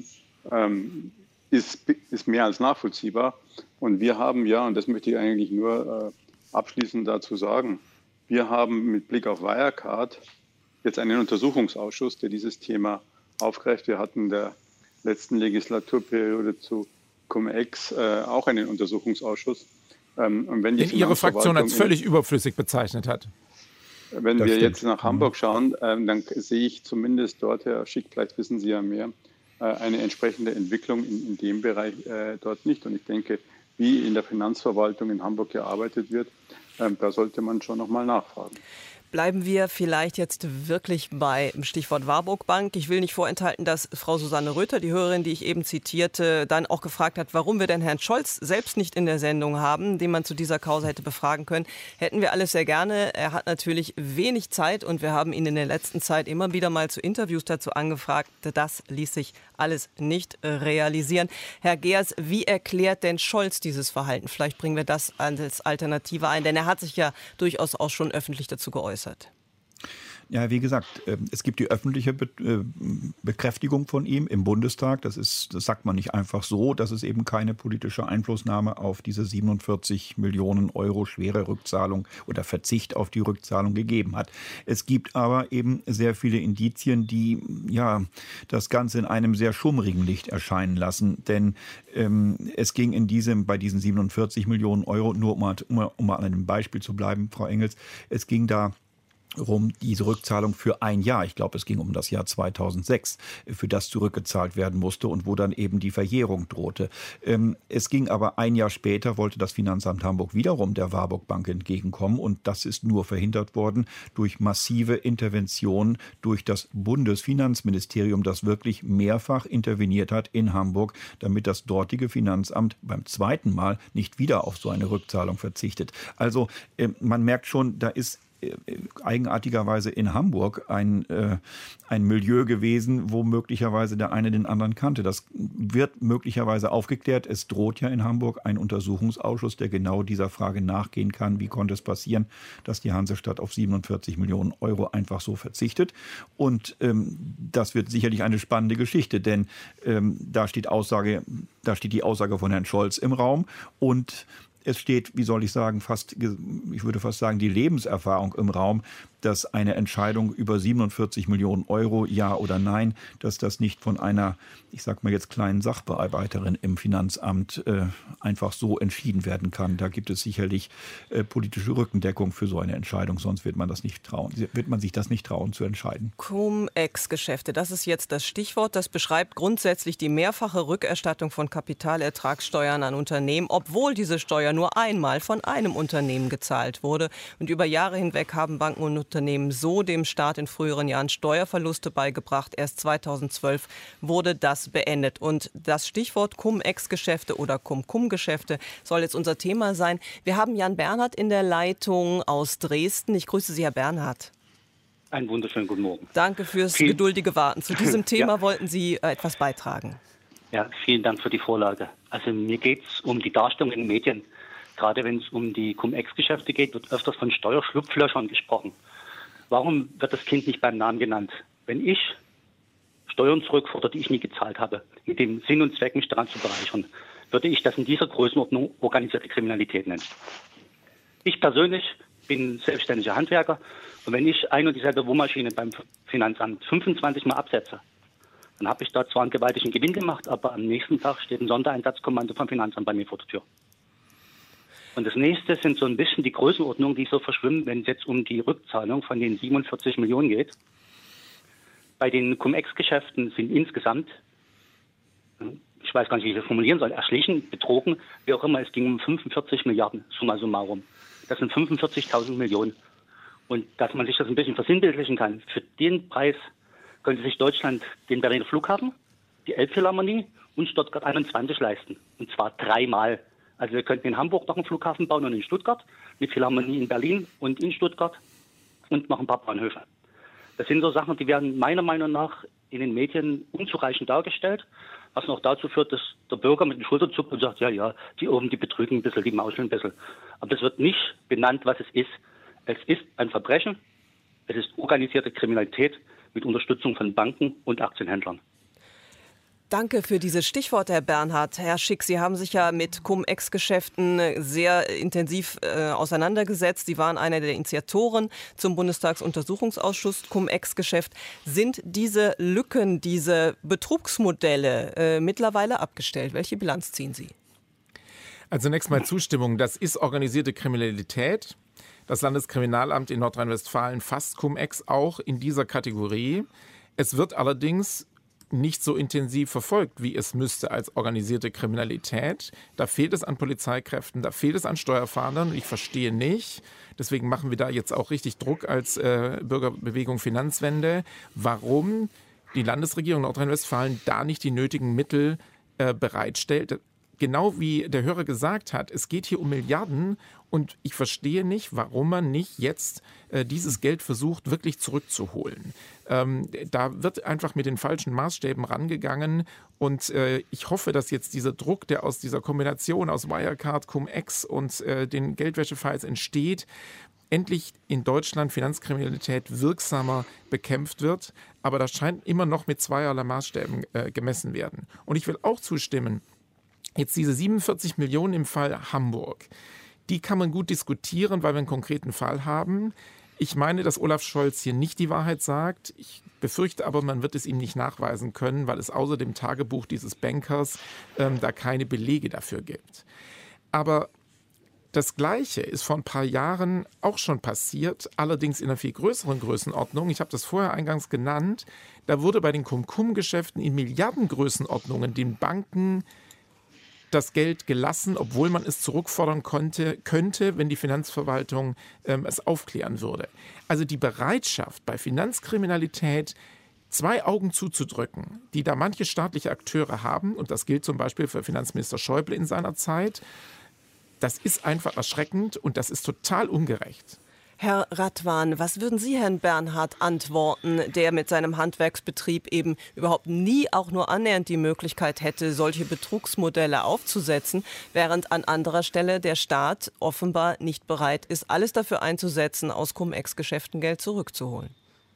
ist mehr als nachvollziehbar. Und wir haben ja, und das möchte ich eigentlich nur abschließend dazu sagen, wir haben mit Blick auf Wirecard jetzt einen Untersuchungsausschuss, der dieses Thema aufgreift. Wir hatten in der letzten Legislaturperiode zu Cum-Ex auch einen Untersuchungsausschuss. Und wenn den Ihre Fraktion als völlig überflüssig bezeichnet hat. Wenn wir jetzt nach Hamburg schauen, dann sehe ich zumindest dort, Herr Schick, vielleicht wissen Sie ja mehr, eine entsprechende Entwicklung in dem Bereich dort nicht. Und ich denke, wie in der Finanzverwaltung in Hamburg gearbeitet wird, da sollte man schon nochmal nachfragen. Bleiben wir vielleicht jetzt wirklich beim Stichwort Warburg Bank. Ich will nicht vorenthalten, dass Frau Susanne Röther, die Hörerin, die ich eben zitierte, dann auch gefragt hat, warum wir denn Herrn Scholz selbst nicht in der Sendung haben, den man zu dieser Causa hätte befragen können. Hätten wir alles sehr gerne. Er hat natürlich wenig Zeit und wir haben ihn in der letzten Zeit immer wieder mal zu Interviews dazu angefragt. Das ließ sich alles nicht realisieren. Herr Geers, wie erklärt denn Scholz dieses Verhalten? Vielleicht bringen wir das als Alternative ein, denn er hat sich ja durchaus auch schon öffentlich dazu geäußert. Ja, wie gesagt, es gibt die öffentliche Bekräftigung von ihm im Bundestag. Das sagt man nicht einfach so, dass es eben keine politische Einflussnahme auf diese 47 Millionen Euro schwere Rückzahlung oder Verzicht auf die Rückzahlung gegeben hat. Es gibt aber eben sehr viele Indizien, die ja das Ganze in einem sehr schummrigen Licht erscheinen lassen. Denn es ging bei diesen 47 Millionen Euro, nur um mal an einem Beispiel zu bleiben, Frau Engels, es ging da diese Rückzahlung für ein Jahr, ich glaube, es ging um das Jahr 2006, für das zurückgezahlt werden musste und wo dann eben die Verjährung drohte. Es ging aber ein Jahr später, wollte das Finanzamt Hamburg wiederum der Warburg Bank entgegenkommen und das ist nur verhindert worden durch massive Interventionen durch das Bundesfinanzministerium, das wirklich mehrfach interveniert hat in Hamburg, damit das dortige Finanzamt beim zweiten Mal nicht wieder auf so eine Rückzahlung verzichtet. Also man merkt schon, da ist eigenartigerweise in Hamburg ein Milieu gewesen, wo möglicherweise der eine den anderen kannte. Das wird möglicherweise aufgeklärt. Es droht ja in Hamburg ein Untersuchungsausschuss, der genau dieser Frage nachgehen kann. Wie konnte es passieren, dass die Hansestadt auf 47 Millionen Euro einfach so verzichtet? Und das wird sicherlich eine spannende Geschichte, denn da steht die Aussage von Herrn Scholz im Raum und es steht, wie soll ich sagen, ich würde fast sagen, die Lebenserfahrung im Raum, dass eine Entscheidung über 47 Millionen Euro, ja oder nein, dass das nicht von einer, ich sag mal jetzt, kleinen Sachbearbeiterin im Finanzamt einfach so entschieden werden kann. Da gibt es sicherlich politische Rückendeckung für so eine Entscheidung, sonst wird man sich das nicht trauen zu entscheiden. Cum-Ex-Geschäfte, das ist jetzt das Stichwort. Das beschreibt grundsätzlich die mehrfache Rückerstattung von Kapitalertragssteuern an Unternehmen, obwohl diese Steuer nur einmal von einem Unternehmen gezahlt wurde. Und über Jahre hinweg haben Banken und Unternehmen so dem Staat in früheren Jahren Steuerverluste beigebracht. Erst 2012 wurde das beendet. Und das Stichwort Cum-Ex-Geschäfte oder Cum-Cum-Geschäfte soll jetzt unser Thema sein. Wir haben Jan Bernhard in der Leitung aus Dresden. Ich grüße Sie, Herr Bernhard. Einen wunderschönen guten Morgen. Danke fürs geduldige Warten. Zu diesem Thema wollten Sie etwas beitragen. Ja, vielen Dank für die Vorlage. Also mir geht es um die Darstellung in den Medien. Gerade wenn es um die Cum-Ex-Geschäfte geht, wird öfters von Steuerschlupflöchern gesprochen. Warum wird das Kind nicht beim Namen genannt? Wenn ich Steuern zurückfordere, die ich nie gezahlt habe, mit dem Sinn und Zweck, mich daran zu bereichern, würde ich das in dieser Größenordnung organisierte Kriminalität nennen. Ich persönlich bin selbstständiger Handwerker und wenn ich ein und dieselbe Bohrmaschine beim Finanzamt 25 Mal absetze, dann habe ich da zwar einen gewaltigen Gewinn gemacht, aber am nächsten Tag steht ein Sondereinsatzkommando vom Finanzamt bei mir vor der Tür. Und das nächste sind so ein bisschen die Größenordnungen, die so verschwimmen, wenn es jetzt um die Rückzahlung von den 47 Millionen geht. Bei den Cum-Ex-Geschäften sind insgesamt, ich weiß gar nicht, wie ich das formulieren soll, erschlichen, betrogen, wie auch immer, es ging um 45 Milliarden, summa summarum. Das sind 45.000 Millionen. Und dass man sich das ein bisschen versinnbildlichen kann, für den Preis könnte sich Deutschland den Berliner Flughafen, die Elbphilharmonie und Stuttgart 21 leisten. Und zwar 3-mal. Also wir könnten in Hamburg noch einen Flughafen bauen und in Stuttgart, mit Philharmonie in Berlin und in Stuttgart und noch ein paar Bahnhöfe. Das sind so Sachen, die werden meiner Meinung nach in den Medien unzureichend dargestellt, was noch dazu führt, dass der Bürger mit den Schultern zuckt und sagt, ja, die oben, die betrügen ein bisschen, die mauscheln ein bisschen. Aber es wird nicht benannt, was es ist. Es ist ein Verbrechen, es ist organisierte Kriminalität mit Unterstützung von Banken und Aktienhändlern. Danke für dieses Stichwort, Herr Bernhard. Herr Schick, Sie haben sich ja mit Cum-Ex-Geschäften sehr intensiv auseinandergesetzt. Sie waren einer der Initiatoren zum Bundestagsuntersuchungsausschuss Cum-Ex-Geschäft. Sind diese Lücken, diese Betrugsmodelle mittlerweile abgestellt? Welche Bilanz ziehen Sie? Also zunächst mal Zustimmung. Das ist organisierte Kriminalität. Das Landeskriminalamt in Nordrhein-Westfalen fasst Cum-Ex auch in dieser Kategorie. Es wird allerdings nicht so intensiv verfolgt, wie es müsste als organisierte Kriminalität. Da fehlt es an Polizeikräften, da fehlt es an Steuerfahndern. Ich verstehe nicht, deswegen machen wir da jetzt auch richtig Druck als Bürgerbewegung Finanzwende, warum die Landesregierung Nordrhein-Westfalen da nicht die nötigen Mittel bereitstellt. Genau wie der Hörer gesagt hat, es geht hier um Milliarden und ich verstehe nicht, warum man nicht jetzt dieses Geld versucht, wirklich zurückzuholen. Da wird einfach mit den falschen Maßstäben rangegangen und ich hoffe, dass jetzt dieser Druck, der aus dieser Kombination aus Wirecard, Cum-Ex und den Geldwäschefiles entsteht, endlich in Deutschland Finanzkriminalität wirksamer bekämpft wird. Aber das scheint immer noch mit zweierlei Maßstäben gemessen werden. Und ich will auch zustimmen, jetzt diese 47 Millionen im Fall Hamburg, die kann man gut diskutieren, weil wir einen konkreten Fall haben. Ich meine, dass Olaf Scholz hier nicht die Wahrheit sagt. Ich befürchte aber, man wird es ihm nicht nachweisen können, weil es außer dem Tagebuch dieses Bankers da keine Belege dafür gibt. Aber das Gleiche ist vor ein paar Jahren auch schon passiert, allerdings in einer viel größeren Größenordnung. Ich habe das vorher eingangs genannt. Da wurde bei den Cum-Cum-Geschäften in Milliardengrößenordnungen den Banken das Geld gelassen, obwohl man es zurückfordern könnte, wenn die Finanzverwaltung es aufklären würde. Also die Bereitschaft bei Finanzkriminalität, 2 Augen zuzudrücken, die da manche staatliche Akteure haben, und das gilt zum Beispiel für Finanzminister Schäuble in seiner Zeit, das ist einfach erschreckend und das ist total ungerecht. Herr Radwan, was würden Sie Herrn Bernhard antworten, der mit seinem Handwerksbetrieb eben überhaupt nie auch nur annähernd die Möglichkeit hätte, solche Betrugsmodelle aufzusetzen, während an anderer Stelle der Staat offenbar nicht bereit ist, alles dafür einzusetzen, aus Cum-Ex-Geschäften Geld zurückzuholen?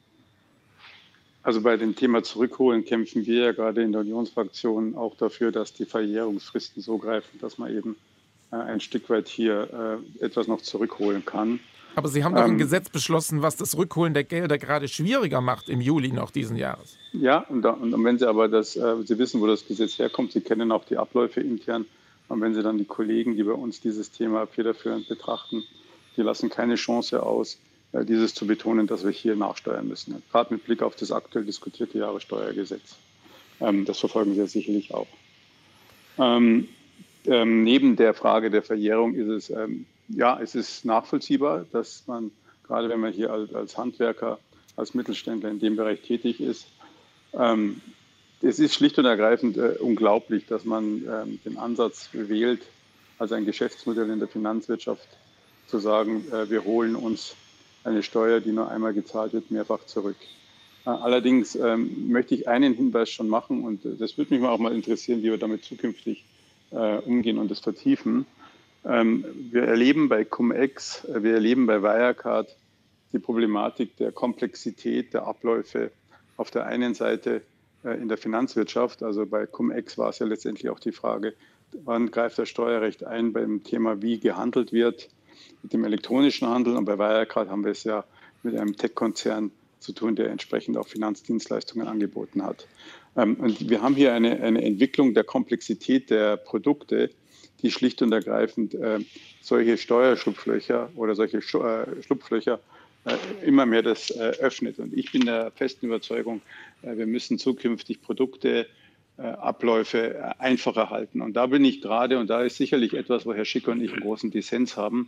Also bei dem Thema Zurückholen kämpfen wir ja gerade in der Unionsfraktion auch dafür, dass die Verjährungsfristen so greifen, dass man eben ein Stück weit hier etwas noch zurückholen kann. Aber Sie haben doch ein Gesetz beschlossen, was das Rückholen der Gelder gerade schwieriger macht im Juli noch diesen Jahres. Ja, und wenn Sie aber Sie wissen, wo das Gesetz herkommt, Sie kennen auch die Abläufe intern. Und wenn Sie dann die Kollegen, die bei uns dieses Thema federführend betrachten, die lassen keine Chance aus, dieses zu betonen, dass wir hier nachsteuern müssen. Gerade mit Blick auf das aktuell diskutierte Jahressteuergesetz. Das verfolgen Sie sicherlich auch. Neben der Frage der Verjährung ist es, es ist nachvollziehbar, dass man, gerade wenn man hier als Handwerker, als Mittelständler in dem Bereich tätig ist, es ist schlicht und ergreifend unglaublich, dass man den Ansatz wählt, als ein Geschäftsmodell in der Finanzwirtschaft zu sagen, wir holen uns eine Steuer, die nur einmal gezahlt wird, mehrfach zurück. Allerdings möchte ich einen Hinweis schon machen, und das würde mich auch mal interessieren, wie wir damit zukünftig umgehen und das vertiefen. Wir erleben bei Cum-Ex, wir erleben bei Wirecard die Problematik der Komplexität der Abläufe auf der einen Seite in der Finanzwirtschaft. Also bei Cum-Ex war es ja letztendlich auch die Frage, wann greift das Steuerrecht ein beim Thema, wie gehandelt wird mit dem elektronischen Handel. Und bei Wirecard haben wir es ja mit einem Tech-Konzern zu tun, der entsprechend auch Finanzdienstleistungen angeboten hat. Und wir haben hier eine Entwicklung der Komplexität der Produkte, die schlicht und ergreifend solche Steuerschlupflöcher oder solche Schlupflöcher immer mehr das öffnet. Und ich bin der festen Überzeugung, wir müssen zukünftig Produkte, Abläufe einfacher halten. Und da bin ich gerade, und da ist sicherlich etwas, wo Herr Schicker und ich einen großen Dissens haben,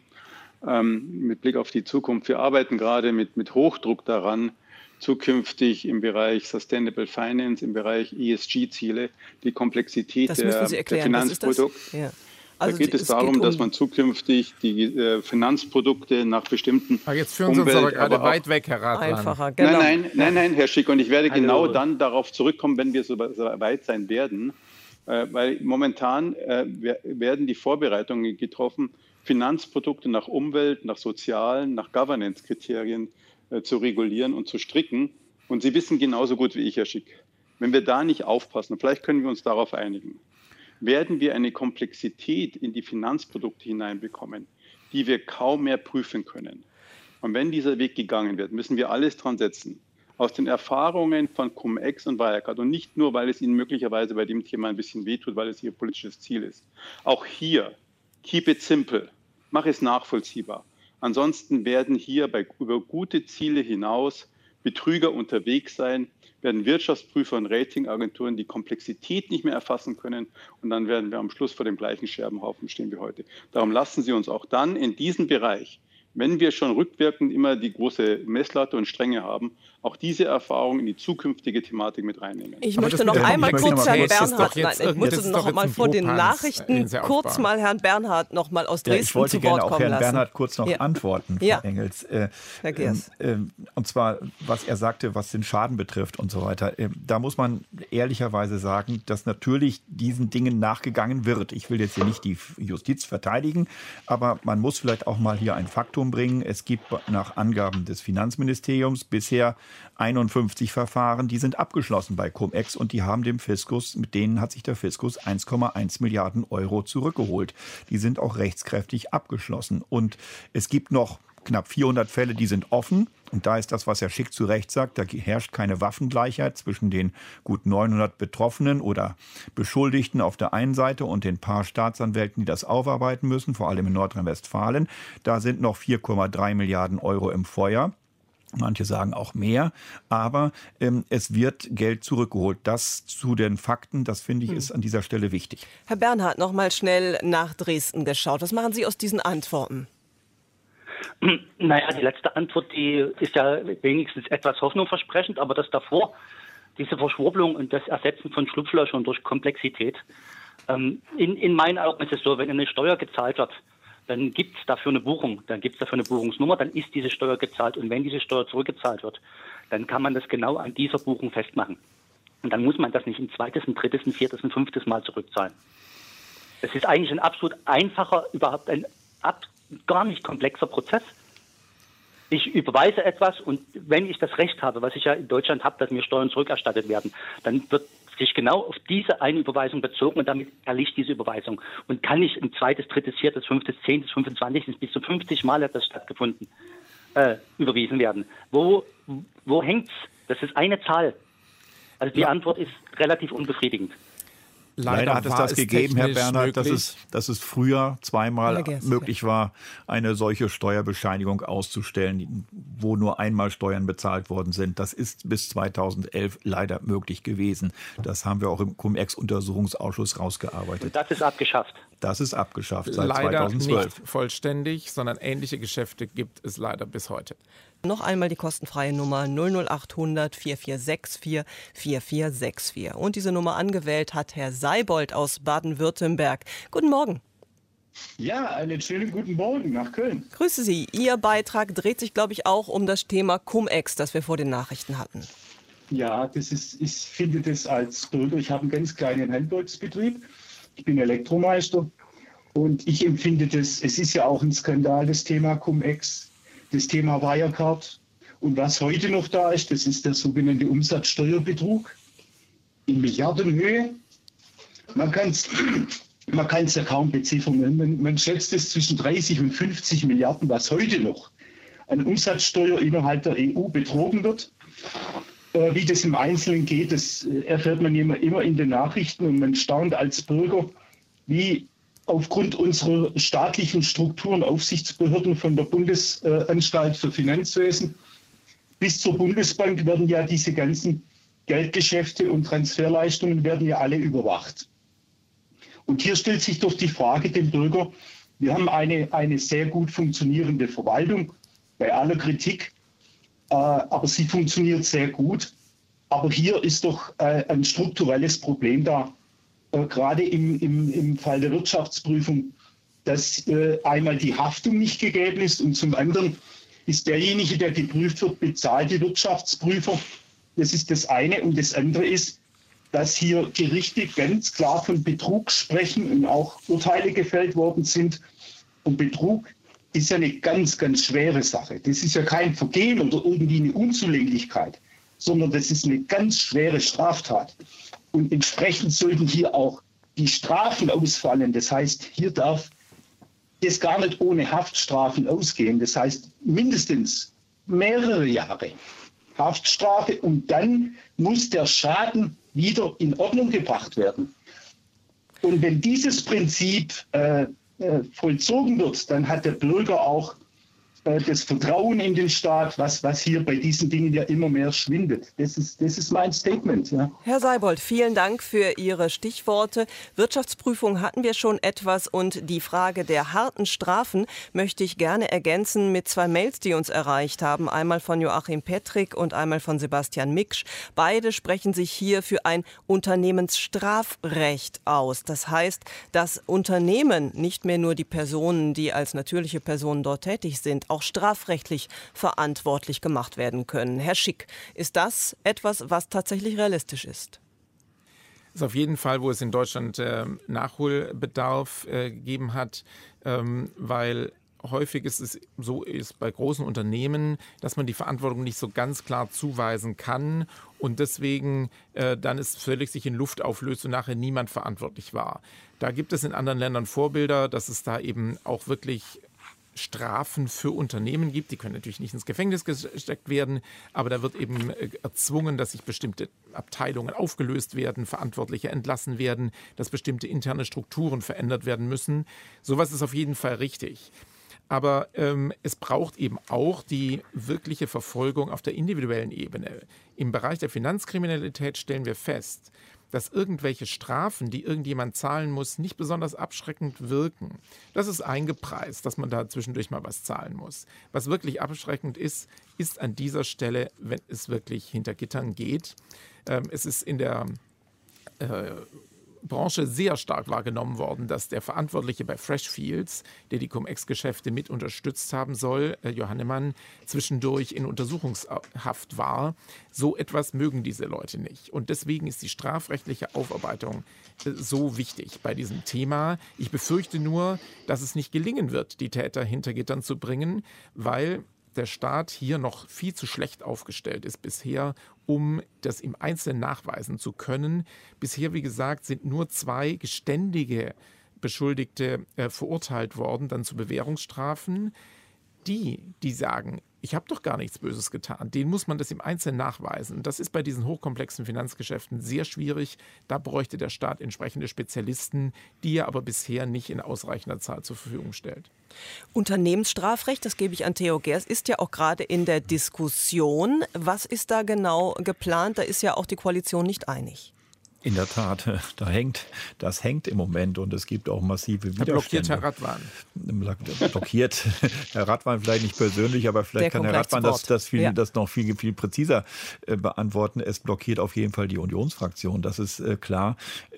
mit Blick auf die Zukunft. Wir arbeiten gerade mit Hochdruck daran, zukünftig im Bereich Sustainable Finance, im Bereich ESG-Ziele, die Komplexität der Finanzprodukte. Also da geht es darum, dass man zukünftig die Finanzprodukte nach bestimmten jetzt führen Sie uns aber gerade weit weg, Herr Radwan. Einfacher, genau. Nein, Herr Schick, und ich werde genau dann darauf zurückkommen, wenn wir so weit sein werden, weil momentan werden die Vorbereitungen getroffen, Finanzprodukte nach Umwelt, nach sozialen, nach Governance-Kriterien zu regulieren und zu stricken. Und Sie wissen genauso gut wie ich, Herr Schick, wenn wir da nicht aufpassen, vielleicht können wir uns darauf einigen, werden wir eine Komplexität in die Finanzprodukte hineinbekommen, die wir kaum mehr prüfen können. Und wenn dieser Weg gegangen wird, müssen wir alles dran setzen. Aus den Erfahrungen von Cum-Ex und Wirecard, und nicht nur, weil es Ihnen möglicherweise bei dem Thema ein bisschen wehtut, weil es Ihr politisches Ziel ist. Auch hier, keep it simple, mach es nachvollziehbar. Ansonsten werden hier über gute Ziele hinaus Betrüger unterwegs sein, werden Wirtschaftsprüfer und Ratingagenturen die Komplexität nicht mehr erfassen können, und dann werden wir am Schluss vor dem gleichen Scherbenhaufen stehen wie heute. Darum lassen Sie uns auch dann in diesem Bereich, wenn wir schon rückwirkend immer die große Messlatte und Strenge haben, auch diese Erfahrung in die zukünftige Thematik mit reinnehmen. Ich möchte noch einmal kurz Herrn Bernhard, ich möchte noch mal vor den Nachrichten kurz mal Herrn Bernhard noch mal aus Dresden zu Wort kommen lassen. Ich wollte gerne auch Herrn Bernhard kurz noch antworten, Frau Engels. Herr Geers. Und zwar, was er sagte, was den Schaden betrifft und so weiter. Da muss man ehrlicherweise sagen, dass natürlich diesen Dingen nachgegangen wird. Ich will jetzt hier nicht die Justiz verteidigen, aber man muss vielleicht auch mal hier ein Faktum bringen. Es gibt nach Angaben des Finanzministeriums bisher 51 Verfahren, die sind abgeschlossen bei Cum-Ex, und die haben mit denen hat sich der Fiskus 1,1 Milliarden Euro zurückgeholt. Die sind auch rechtskräftig abgeschlossen. Und es gibt noch knapp 400 Fälle, die sind offen. Und da ist das, was Herr Schick zu Recht sagt, da herrscht keine Waffengleichheit zwischen den gut 900 Betroffenen oder Beschuldigten auf der einen Seite und den paar Staatsanwälten, die das aufarbeiten müssen, vor allem in Nordrhein-Westfalen. Da sind noch 4,3 Milliarden Euro im Feuer. Manche sagen auch mehr, aber es wird Geld zurückgeholt. Das zu den Fakten, das finde ich, ist an dieser Stelle wichtig. Herr Bernhard, noch mal schnell nach Dresden geschaut. Was machen Sie aus diesen Antworten? Naja, die letzte Antwort, die ist ja wenigstens etwas hoffnungsversprechend, aber das davor, diese Verschwurbelung und das Ersetzen von Schlupflöchern durch Komplexität. In meinen Augen ist es so, wenn eine Steuer gezahlt wird, dann gibt es dafür eine Buchung, dann gibt es dafür eine Buchungsnummer, dann ist diese Steuer gezahlt. Und wenn diese Steuer zurückgezahlt wird, dann kann man das genau an dieser Buchung festmachen. Und dann muss man das nicht ein zweites, ein drittes, ein viertes, ein fünftes Mal zurückzahlen. Es ist eigentlich ein absolut einfacher, überhaupt ein gar nicht komplexer Prozess. Ich überweise etwas, und wenn ich das Recht habe, was ich ja in Deutschland habe, dass mir Steuern zurückerstattet werden, dann wird sich genau auf diese eine Überweisung bezogen und damit erlischt diese Überweisung. Und kann nicht ein zweites, drittes, viertes, fünftes, 10., 25. bis zu 50 Mal hat das stattgefunden, überwiesen werden. Wo hängt's? Das ist eine Zahl. Also die Antwort ist relativ unbefriedigend. Leider hat es das gegeben, Herr Bernhard, dass es früher zweimal möglich war, eine solche Steuerbescheinigung auszustellen, wo nur einmal Steuern bezahlt worden sind. Das ist bis 2011 leider möglich gewesen. Das haben wir auch im Cum-Ex-Untersuchungsausschuss rausgearbeitet. Und das ist abgeschafft. Das ist abgeschafft seit leider 2012. Nicht vollständig, sondern ähnliche Geschäfte gibt es leider bis heute. Noch einmal die kostenfreie Nummer 00800 4464 4464. Und diese Nummer angewählt hat Herr Seibold aus Baden-Württemberg. Guten Morgen. Ja, einen schönen guten Morgen nach Köln. Grüße Sie. Ihr Beitrag dreht sich, glaube ich, auch um das Thema Cum-Ex, das wir vor den Nachrichten hatten. Ja, ich finde das als Bürger, ich habe einen ganz kleinen Handwerksbetrieb. Ich bin Elektromeister und ich empfinde das, es ist ja auch ein Skandal, das Thema Cum-Ex. Das Thema Wirecard. Und was heute noch da ist, das ist der sogenannte Umsatzsteuerbetrug in Milliardenhöhe. Man kann es ja kaum beziffern. Man schätzt es zwischen 30 und 50 Milliarden, was heute noch an Umsatzsteuer innerhalb der EU betrogen wird. Wie das im Einzelnen geht, das erfährt man immer in den Nachrichten. Und man staunt als Bürger, wie aufgrund unserer staatlichen Strukturen, Aufsichtsbehörden von der Bundesanstalt für Finanzwesen bis zur Bundesbank werden ja diese ganzen Geldgeschäfte und Transferleistungen werden ja alle überwacht. Und hier stellt sich doch die Frage dem Bürger, wir haben eine sehr gut funktionierende Verwaltung, bei aller Kritik, aber sie funktioniert sehr gut. Aber hier ist doch ein strukturelles Problem da. Gerade im Fall der Wirtschaftsprüfung, dass einmal die Haftung nicht gegeben ist und zum anderen ist derjenige, der geprüft wird, bezahlt die Wirtschaftsprüfer. Das ist das eine. Und das andere ist, dass hier Gerichte ganz klar von Betrug sprechen und auch Urteile gefällt worden sind. Und Betrug ist ja eine ganz, ganz schwere Sache. Das ist ja kein Vergehen oder irgendwie eine Unzulänglichkeit, sondern das ist eine ganz schwere Straftat. Und entsprechend sollten hier auch die Strafen ausfallen. Das heißt, hier darf das gar nicht ohne Haftstrafen ausgehen. Das heißt, mindestens mehrere Jahre Haftstrafe und dann muss der Schaden wieder in Ordnung gebracht werden. Und wenn dieses Prinzip vollzogen wird, dann hat der Bürger auch das Vertrauen in den Staat, was hier bei diesen Dingen ja immer mehr schwindet. Das ist mein Statement. Ja. Herr Seibold, vielen Dank für Ihre Stichworte. Wirtschaftsprüfung hatten wir schon etwas und die Frage der harten Strafen möchte ich gerne ergänzen mit 2 Mails, die uns erreicht haben. Einmal von Joachim Petrik und einmal von Sebastian Miksch. Beide sprechen sich hier für ein Unternehmensstrafrecht aus. Das heißt, dass Unternehmen, nicht mehr nur die Personen, die als natürliche Personen dort tätig sind, auch strafrechtlich verantwortlich gemacht werden können. Herr Schick, ist das etwas, was tatsächlich realistisch ist? Das ist auf jeden Fall, wo es in Deutschland Nachholbedarf gegeben hat, weil häufig ist bei großen Unternehmen, dass man die Verantwortung nicht so ganz klar zuweisen kann und deswegen dann es völlig sich in Luft auflöst und nachher niemand verantwortlich war. Da gibt es in anderen Ländern Vorbilder, dass es da eben auch wirklich Strafen für Unternehmen gibt. Die können natürlich nicht ins Gefängnis gesteckt werden, aber da wird eben erzwungen, dass sich bestimmte Abteilungen aufgelöst werden, Verantwortliche entlassen werden, dass bestimmte interne Strukturen verändert werden müssen. Sowas ist auf jeden Fall richtig. Aber es braucht eben auch die wirkliche Verfolgung auf der individuellen Ebene. Im Bereich der Finanzkriminalität stellen wir fest, dass irgendwelche Strafen, die irgendjemand zahlen muss, nicht besonders abschreckend wirken. Das ist eingepreist, dass man da zwischendurch mal was zahlen muss. Was wirklich abschreckend ist an dieser Stelle, wenn es wirklich hinter Gittern geht. Es ist in der Branche sehr stark wahrgenommen worden, dass der Verantwortliche bei Freshfields, der die Cum-Ex-Geschäfte mit unterstützt haben soll, Johannemann, zwischendurch in Untersuchungshaft war. So etwas mögen diese Leute nicht. Und deswegen ist die strafrechtliche Aufarbeitung so wichtig bei diesem Thema. Ich befürchte nur, dass es nicht gelingen wird, die Täter hinter Gittern zu bringen, weil der Staat hier noch viel zu schlecht aufgestellt ist bisher, um das im Einzelnen nachweisen zu können. Bisher, wie gesagt, sind nur 2 geständige Beschuldigte verurteilt worden, dann zu Bewährungsstrafen. Die sagen, ich habe doch gar nichts Böses getan, denen muss man das im Einzelnen nachweisen. Das ist bei diesen hochkomplexen Finanzgeschäften sehr schwierig. Da bräuchte der Staat entsprechende Spezialisten, die er aber bisher nicht in ausreichender Zahl zur Verfügung stellt. Unternehmensstrafrecht, das gebe ich an Theo Geers, ist ja auch gerade in der Diskussion. Was ist da genau geplant? Da ist ja auch die Koalition nicht einig. In der Tat, das hängt im Moment und es gibt auch massive Widerstände. Blockiert Herr Radwan. Blockiert Herr Radwan vielleicht nicht persönlich, aber vielleicht kann Herr Radwan das noch viel präziser beantworten. Es blockiert auf jeden Fall die Unionsfraktion, das ist klar.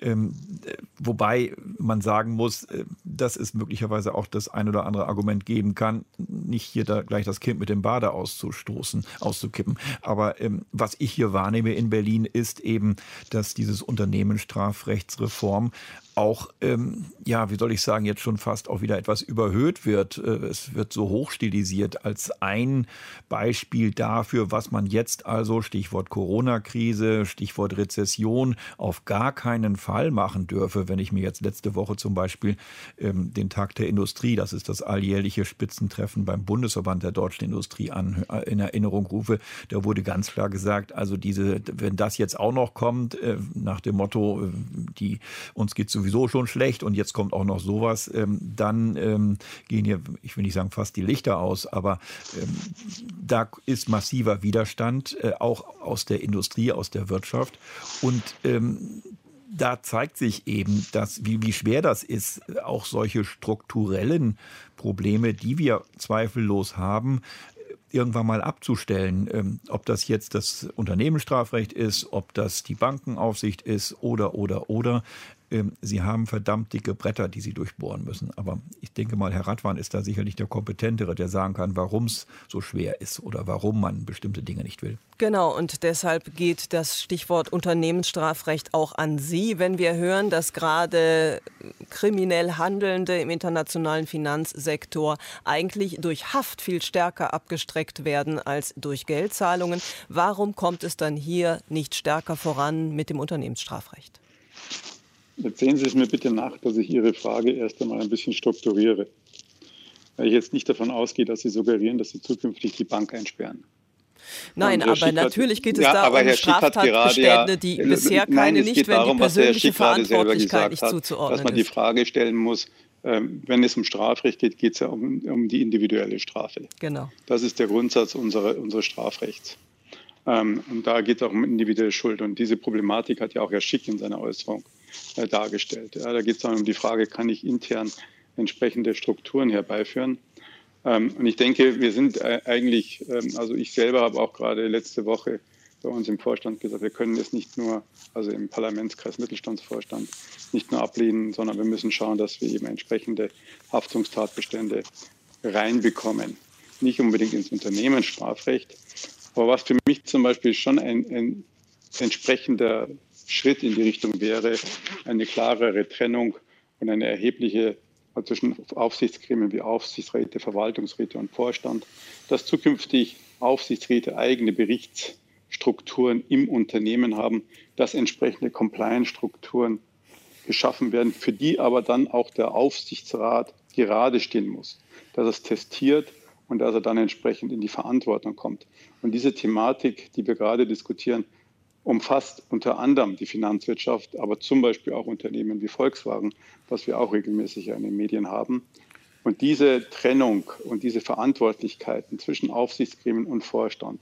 Wobei man sagen muss, dass es möglicherweise auch das ein oder andere Argument geben kann, nicht hier da gleich das Kind mit dem Bade auszukippen. Aber was ich hier wahrnehme in Berlin ist eben, dass dieses Unternehmensstrafrechtsreform auch, wie soll ich sagen, jetzt schon fast auch wieder etwas überhöht wird. Es wird so hochstilisiert als ein Beispiel dafür, was man jetzt also, Stichwort Corona-Krise, Stichwort Rezession, auf gar keinen Fall machen dürfe. Wenn ich mir jetzt letzte Woche zum Beispiel den Tag der Industrie, das ist das alljährliche Spitzentreffen beim Bundesverband der deutschen Industrie in Erinnerung rufe, da wurde ganz klar gesagt, also wenn das jetzt auch noch kommt, nach dem Motto, uns geht sowieso schon schlecht und jetzt kommt auch noch sowas, dann gehen hier, ich will nicht sagen fast die Lichter aus, aber da ist massiver Widerstand, auch aus der Industrie, aus der Wirtschaft und da zeigt sich eben, wie schwer das ist, auch solche strukturellen Probleme, die wir zweifellos haben, irgendwann mal abzustellen. Ob das jetzt das Unternehmensstrafrecht ist, ob das die Bankenaufsicht ist oder. Sie haben verdammt dicke Bretter, die sie durchbohren müssen. Aber ich denke mal, Herr Radwan ist da sicherlich der Kompetentere, der sagen kann, warum es so schwer ist oder warum man bestimmte Dinge nicht will. Genau, und deshalb geht das Stichwort Unternehmensstrafrecht auch an Sie. Wenn wir hören, dass gerade kriminell Handelnde im internationalen Finanzsektor eigentlich durch Haft viel stärker abgestreckt werden als durch Geldzahlungen, warum kommt es dann hier nicht stärker voran mit dem Unternehmensstrafrecht? Jetzt sehen Sie es mir bitte nach, dass ich Ihre Frage erst einmal ein bisschen strukturiere. Weil ich jetzt nicht davon ausgehe, dass Sie suggerieren, dass Sie zukünftig die Bank einsperren. Nein, aber natürlich geht es da um Straftatbestände, die bisher keine nicht, wenn die persönliche Verantwortlichkeit nicht zuzuordnen ist. Dass man die Frage stellen muss, wenn es um Strafrecht geht, geht es ja um die individuelle Strafe. Genau. Das ist der Grundsatz unseres Strafrechts. Und da geht es auch um individuelle Schuld. Und diese Problematik hat ja auch Herr Schick in seiner Äußerung dargestellt. Ja, da geht es dann um die Frage, kann ich intern entsprechende Strukturen herbeiführen? Und ich denke, wir sind eigentlich, also ich selber habe auch gerade letzte Woche bei uns im Vorstand gesagt, wir können es nicht nur, also im Parlamentskreis Mittelstandsvorstand, nicht nur ablehnen, sondern wir müssen schauen, dass wir eben entsprechende Haftungstatbestände reinbekommen. Nicht unbedingt ins Unternehmensstrafrecht, aber was für mich zum Beispiel schon ein entsprechender Schritt in die Richtung wäre, eine klarere Trennung und eine erhebliche zwischen Aufsichtsgremien wie Aufsichtsräte, Verwaltungsräte und Vorstand, dass zukünftig Aufsichtsräte eigene Berichtsstrukturen im Unternehmen haben, dass entsprechende Compliance-Strukturen geschaffen werden, für die aber dann auch der Aufsichtsrat gerade stehen muss, dass es testiert und dass er dann entsprechend in die Verantwortung kommt. Und diese Thematik, die wir gerade diskutieren, umfasst unter anderem die Finanzwirtschaft, aber zum Beispiel auch Unternehmen wie Volkswagen, was wir auch regelmäßig in den Medien haben. Und diese Trennung und diese Verantwortlichkeiten zwischen Aufsichtsgremien und Vorstand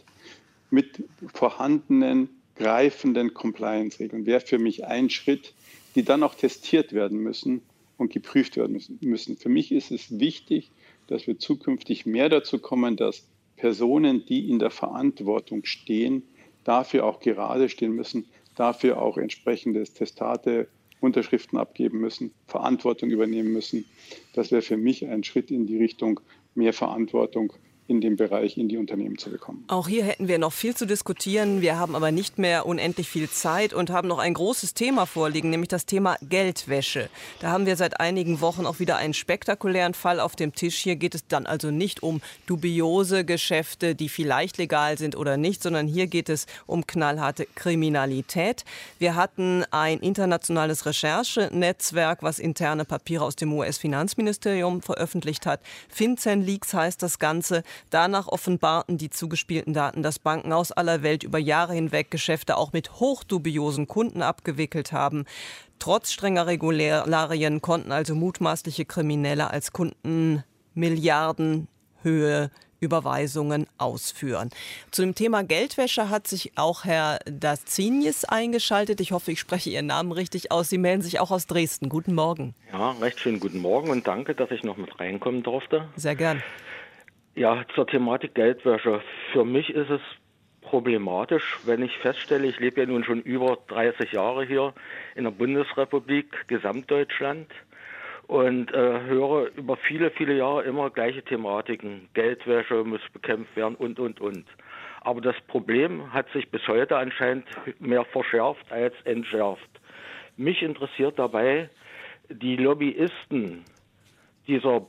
mit vorhandenen, greifenden Compliance-Regeln wäre für mich ein Schritt, die dann auch testiert werden müssen und geprüft werden müssen. Für mich ist es wichtig, dass wir zukünftig mehr dazu kommen, dass Personen, die in der Verantwortung stehen, dafür auch gerade stehen müssen, dafür auch entsprechende Testate, Unterschriften abgeben müssen, Verantwortung übernehmen müssen. Das wäre für mich ein Schritt in die Richtung mehr Verantwortung in dem Bereich in die Unternehmen zu bekommen. Auch hier hätten wir noch viel zu diskutieren. Wir haben aber nicht mehr unendlich viel Zeit und haben noch ein großes Thema vorliegen, nämlich das Thema Geldwäsche. Da haben wir seit einigen Wochen auch wieder einen spektakulären Fall auf dem Tisch. Hier geht es dann also nicht um dubiose Geschäfte, die vielleicht legal sind oder nicht, sondern hier geht es um knallharte Kriminalität. Wir hatten ein internationales Recherchenetzwerk, was interne Papiere aus dem US-Finanzministerium veröffentlicht hat. FinCEN-Leaks heißt das Ganze. Danach offenbarten die zugespielten Daten, dass Banken aus aller Welt über Jahre hinweg Geschäfte auch mit hochdubiosen Kunden abgewickelt haben. Trotz strenger Regularien konnten also mutmaßliche Kriminelle als Kunden Milliardenhöhe Überweisungen ausführen. Zu dem Thema Geldwäsche hat sich auch Herr Dacinis eingeschaltet. Ich hoffe, ich spreche Ihren Namen richtig aus. Sie melden sich auch aus Dresden. Guten Morgen. Ja, recht schönen guten Morgen und danke, dass ich noch mit reinkommen durfte. Sehr gern. Ja, zur Thematik Geldwäsche. Für mich ist es problematisch, wenn ich feststelle, ich lebe ja nun schon über 30 Jahre hier in der Bundesrepublik, Gesamtdeutschland, und höre über viele, viele Jahre immer gleiche Thematiken. Geldwäsche muss bekämpft werden und. Aber das Problem hat sich bis heute anscheinend mehr verschärft als entschärft. Mich interessiert dabei die Lobbyisten dieser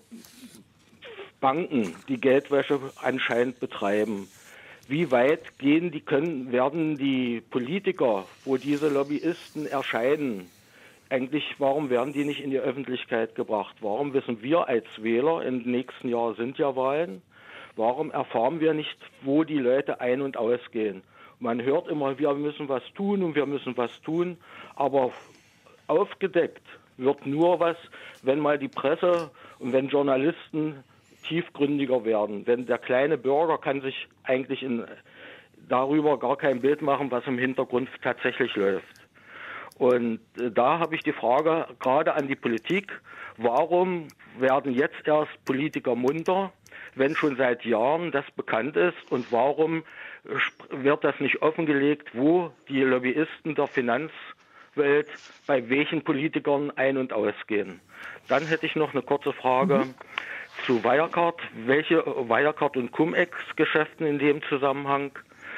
Banken, die Geldwäsche anscheinend betreiben. Wie weit werden die Politiker, wo diese Lobbyisten erscheinen, warum werden die nicht in die Öffentlichkeit gebracht? Warum wissen wir als Wähler, im nächsten Jahr sind ja Wahlen, warum erfahren wir nicht, wo die Leute ein- und ausgehen? Man hört immer, wir müssen was tun und wir müssen was tun, aber aufgedeckt wird nur was, wenn mal die Presse und wenn Journalisten tiefgründiger werden. Denn der kleine Bürger kann sich eigentlich darüber gar kein Bild machen, was im Hintergrund tatsächlich läuft. Und da habe ich die Frage gerade an die Politik, warum werden jetzt erst Politiker munter, wenn schon seit Jahren das bekannt ist, und warum wird das nicht offengelegt, wo die Lobbyisten der Finanzwelt bei welchen Politikern ein- und ausgehen. Dann hätte ich noch eine kurze Frage zu Wirecard. Welche Wirecard- und Cum-Ex-Geschäften in dem Zusammenhang?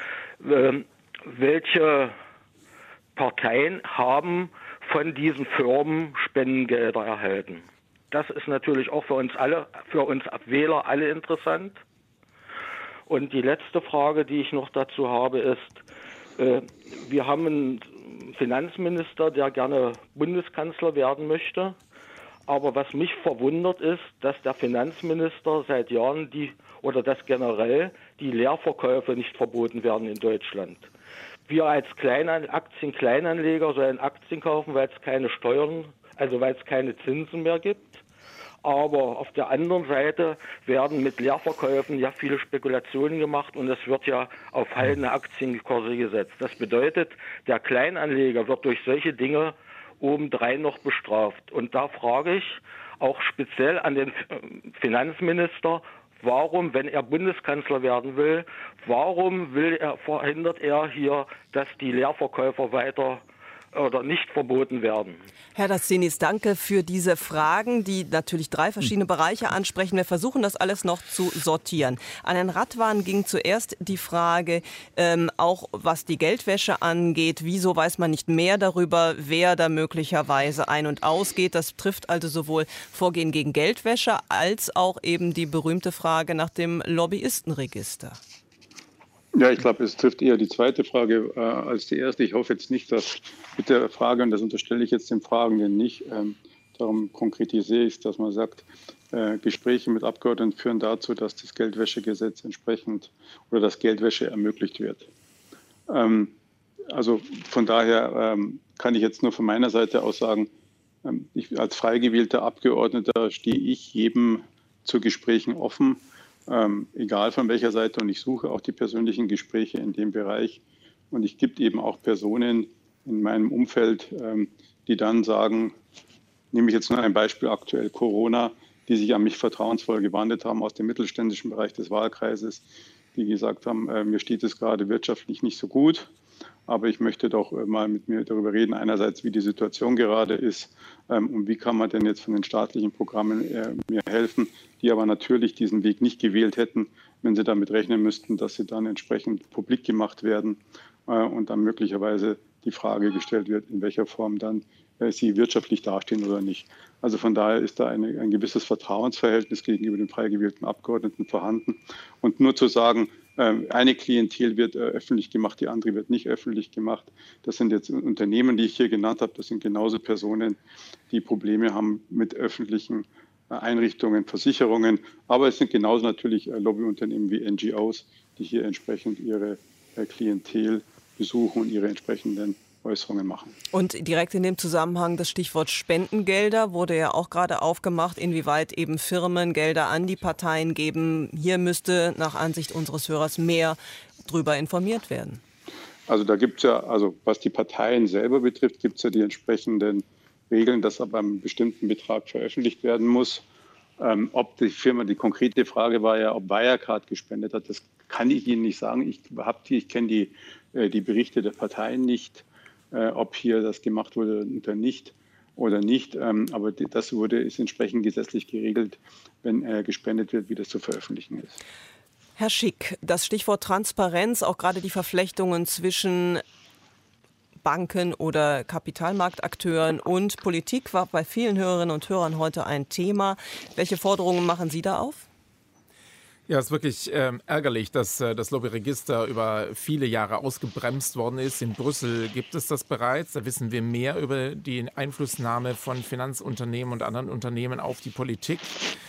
Welche Parteien haben von diesen Firmen Spendengelder erhalten? Das ist natürlich auch für uns Wähler alle interessant. Und die letzte Frage, die ich noch dazu habe, ist, wir haben einen Finanzminister, der gerne Bundeskanzler werden möchte. Aber was mich verwundert ist, dass der Finanzminister seit Jahren dass generell die Leerverkäufe nicht verboten werden in Deutschland. Wir als Aktienkleinanleger sollen Aktien kaufen, weil es keine Steuern, also weil es keine Zinsen mehr gibt. Aber auf der anderen Seite werden mit Leerverkäufen ja viele Spekulationen gemacht und es wird ja auf fallende Aktienkurse gesetzt. Das bedeutet, der Kleinanleger wird durch solche Dinge obendrein noch bestraft. Und da frage ich auch speziell an den Finanzminister, warum, wenn er Bundeskanzler werden will, verhindert er hier, dass die Leerverkäufer weiter oder nicht verboten werden. Herr Dacinis, danke für diese Fragen, die natürlich 3 verschiedene Bereiche ansprechen. Wir versuchen das alles noch zu sortieren. An Herrn Radwan ging zuerst die Frage, auch was die Geldwäsche angeht. Wieso weiß man nicht mehr darüber, wer da möglicherweise ein- und ausgeht? Das trifft also sowohl Vorgehen gegen Geldwäsche als auch eben die berühmte Frage nach dem Lobbyistenregister. Ja, ich glaube, es trifft eher die zweite Frage als die erste. Ich hoffe jetzt nicht, dass mit der Frage, und das unterstelle ich jetzt dem Fragenden nicht, darum konkretisiere ich es, dass man sagt, Gespräche mit Abgeordneten führen dazu, dass das Geldwäschegesetz entsprechend oder dass Geldwäsche ermöglicht wird. Also von daher kann ich jetzt nur von meiner Seite aus sagen, ich als frei gewählter Abgeordneter stehe ich jedem zu Gesprächen offen. Egal von welcher Seite, und ich suche auch die persönlichen Gespräche in dem Bereich. Und es gibt eben auch Personen in meinem Umfeld, die dann sagen, nehme ich jetzt nur ein Beispiel aktuell, Corona, die sich an mich vertrauensvoll gewandt haben aus dem mittelständischen Bereich des Wahlkreises, die gesagt haben, mir steht es gerade wirtschaftlich nicht so gut. Aber ich möchte doch mal mit mir darüber reden, einerseits, wie die Situation gerade ist und wie kann man denn jetzt von den staatlichen Programmen mir helfen, die aber natürlich diesen Weg nicht gewählt hätten, wenn sie damit rechnen müssten, dass sie dann entsprechend publik gemacht werden und dann möglicherweise die Frage gestellt wird, in welcher Form dann sie wirtschaftlich dastehen oder nicht. Also von daher ist da ein gewisses Vertrauensverhältnis gegenüber den frei gewählten Abgeordneten vorhanden. Und nur zu sagen, eine Klientel wird öffentlich gemacht, die andere wird nicht öffentlich gemacht. Das sind jetzt Unternehmen, die ich hier genannt habe. Das sind genauso Personen, die Probleme haben mit öffentlichen Einrichtungen, Versicherungen. Aber es sind genauso natürlich Lobbyunternehmen wie NGOs, die hier entsprechend ihre Klientel besuchen und ihre entsprechenden Äußerungen machen. Und direkt in dem Zusammenhang das Stichwort Spendengelder wurde ja auch gerade aufgemacht, inwieweit eben Firmen Gelder an die Parteien geben. Hier müsste nach Ansicht unseres Hörers mehr drüber informiert werden. Also da gibt es ja, also was die Parteien selber betrifft, gibt es ja die entsprechenden Regeln, dass aber ein bestimmten Betrag veröffentlicht werden muss. Ob die Firma, die konkrete Frage war ja, ob Wirecard gespendet hat, das kann ich Ihnen nicht sagen. Ich kenne die Berichte der Parteien nicht, ob hier das gemacht wurde oder nicht. Aber das ist entsprechend gesetzlich geregelt, wenn gespendet wird, wie das zu veröffentlichen ist. Herr Schick, das Stichwort Transparenz, auch gerade die Verflechtungen zwischen Banken oder Kapitalmarktakteuren und Politik war bei vielen Hörerinnen und Hörern heute ein Thema. Welche Forderungen machen Sie da auf? Ja, es ist wirklich ärgerlich, dass das Lobbyregister über viele Jahre ausgebremst worden ist. In Brüssel gibt es das bereits. Da wissen wir mehr über die Einflussnahme von Finanzunternehmen und anderen Unternehmen auf die Politik.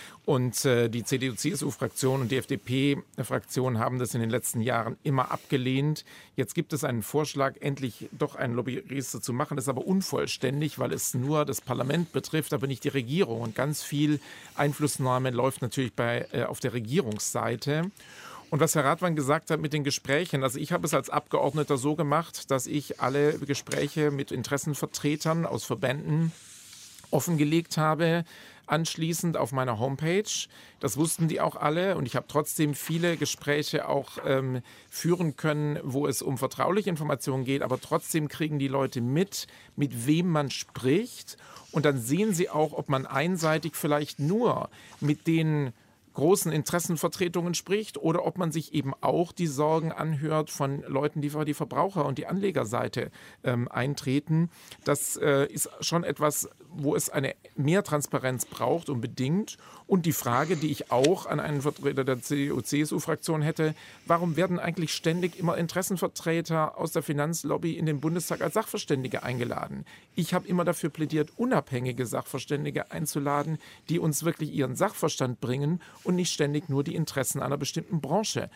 Und die CDU-CSU-Fraktion und die FDP-Fraktion haben das in den letzten Jahren immer abgelehnt. Jetzt gibt es einen Vorschlag, endlich doch ein Lobbyregister zu machen. Das ist aber unvollständig, weil es nur das Parlament betrifft, aber nicht die Regierung. Und ganz viel Einflussnahme läuft natürlich auf der Regierungsseite. Und was Herr Radwan gesagt hat mit den Gesprächen, also ich habe es als Abgeordneter so gemacht, dass ich alle Gespräche mit Interessenvertretern aus Verbänden offengelegt habe, anschließend auf meiner Homepage. Das wussten die auch alle und ich habe trotzdem viele Gespräche auch führen können, wo es um vertrauliche Informationen geht, aber trotzdem kriegen die Leute mit wem man spricht und dann sehen sie auch, ob man einseitig vielleicht nur mit den großen Interessenvertretungen spricht oder ob man sich eben auch die Sorgen anhört von Leuten, die für die Verbraucher- und die Anlegerseite eintreten. Das ist schon etwas, wo es eine mehr Transparenz braucht, unbedingt. Und die Frage, die ich auch an einen Vertreter der CDU-CSU-Fraktion hätte, warum werden eigentlich ständig immer Interessenvertreter aus der Finanzlobby in den Bundestag als Sachverständige eingeladen? Ich habe immer dafür plädiert, unabhängige Sachverständige einzuladen, die uns wirklich ihren Sachverstand bringen und nicht ständig nur die Interessen einer bestimmten Branche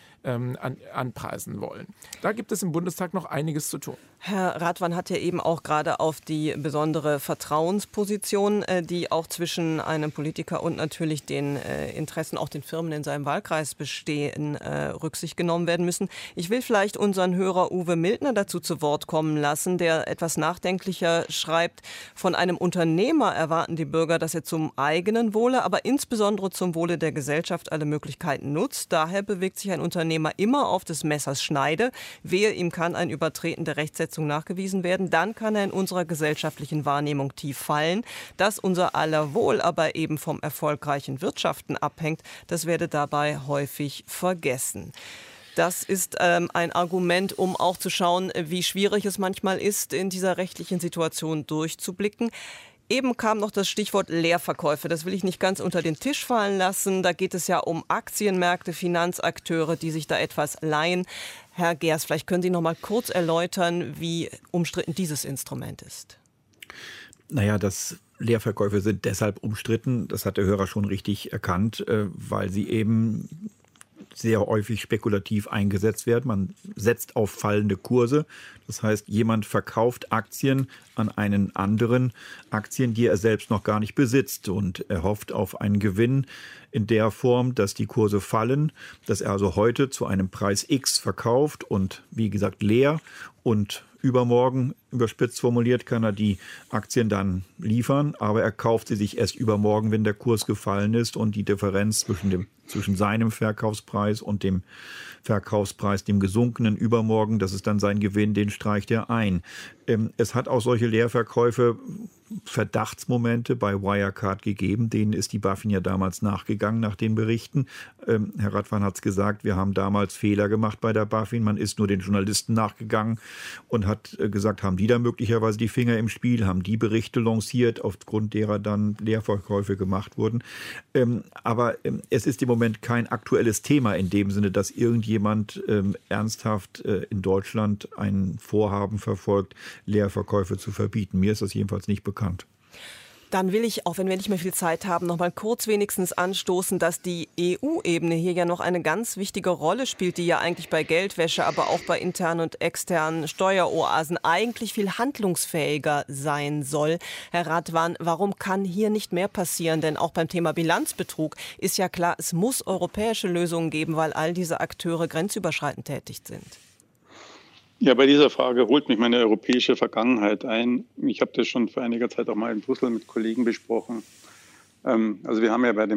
anpreisen wollen. Da gibt es im Bundestag noch einiges zu tun. Herr Radwan hat ja eben auch gerade auf die besondere Vertrauensposition, die auch zwischen einem Politiker und natürlich den Interessen, auch den Firmen in seinem Wahlkreis bestehen, Rücksicht genommen werden müssen. Ich will vielleicht unseren Hörer Uwe Mildner dazu zu Wort kommen lassen, der etwas nachdenklicher schreibt, von einem Unternehmer erwarten die Bürger, dass er zum eigenen Wohle, aber insbesondere zum Wohle der Gesellschaft alle Möglichkeiten nutzt. Daher bewegt sich ein Unternehmer immer auf des Messers Schneide. Wehe, ihm kann ein Übertreten der Rechtsetzung nachgewiesen werden, dann kann er in unserer gesellschaftlichen Wahrnehmung tief fallen. Dass unser aller Wohl aber eben vom erfolgreichen Wirtschaften abhängt, das werde dabei häufig vergessen. Das ist ein Argument, um auch zu schauen, wie schwierig es manchmal ist, in dieser rechtlichen Situation durchzublicken. Eben kam noch das Stichwort Leerverkäufe. Das will ich nicht ganz unter den Tisch fallen lassen. Da geht es ja um Aktienmärkte, Finanzakteure, die sich da etwas leihen. Herr Geers, vielleicht können Sie noch mal kurz erläutern, wie umstritten dieses Instrument ist. Naja, Leerverkäufe sind deshalb umstritten, das hat der Hörer schon richtig erkannt, weil sie eben sehr häufig spekulativ eingesetzt werden. Man setzt auf fallende Kurse. Das heißt, jemand verkauft Aktien an einen anderen, Aktien, die er selbst noch gar nicht besitzt, und er hofft auf einen Gewinn in der Form, dass die Kurse fallen, dass er also heute zu einem Preis X verkauft und wie gesagt leer und übermorgen überspitzt formuliert, kann er die Aktien dann liefern, aber er kauft sie sich erst übermorgen, wenn der Kurs gefallen ist und die Differenz zwischen seinem Verkaufspreis und dem Verkaufspreis, dem gesunkenen übermorgen, das ist dann sein Gewinn, den streicht er ein. Es hat auch solche Leerverkäufe, Verdachtsmomente bei Wirecard gegeben, denen ist die BaFin ja damals nachgegangen nach den Berichten. Herr Radwan hat es gesagt, wir haben damals Fehler gemacht bei der BaFin, man ist nur den Journalisten nachgegangen und hat gesagt, haben die da möglicherweise die Finger im Spiel, haben die Berichte lanciert, aufgrund derer dann Leerverkäufe gemacht wurden. Aber es ist im Moment kein aktuelles Thema in dem Sinne, dass irgendjemand ernsthaft in Deutschland ein Vorhaben verfolgt, Leerverkäufe zu verbieten. Mir ist das jedenfalls nicht bekannt. Dann will ich, auch wenn wir nicht mehr viel Zeit haben, noch mal kurz wenigstens anstoßen, dass die EU-Ebene hier ja noch eine ganz wichtige Rolle spielt, die ja eigentlich bei Geldwäsche, aber auch bei internen und externen Steueroasen eigentlich viel handlungsfähiger sein soll. Herr Radwan, warum kann hier nicht mehr passieren? Denn auch beim Thema Bilanzbetrug ist ja klar, es muss europäische Lösungen geben, weil all diese Akteure grenzüberschreitend tätig sind. Ja, bei dieser Frage holt mich meine europäische Vergangenheit ein. Ich habe das schon vor einiger Zeit auch mal in Brüssel mit Kollegen besprochen. Also wir haben ja bei dem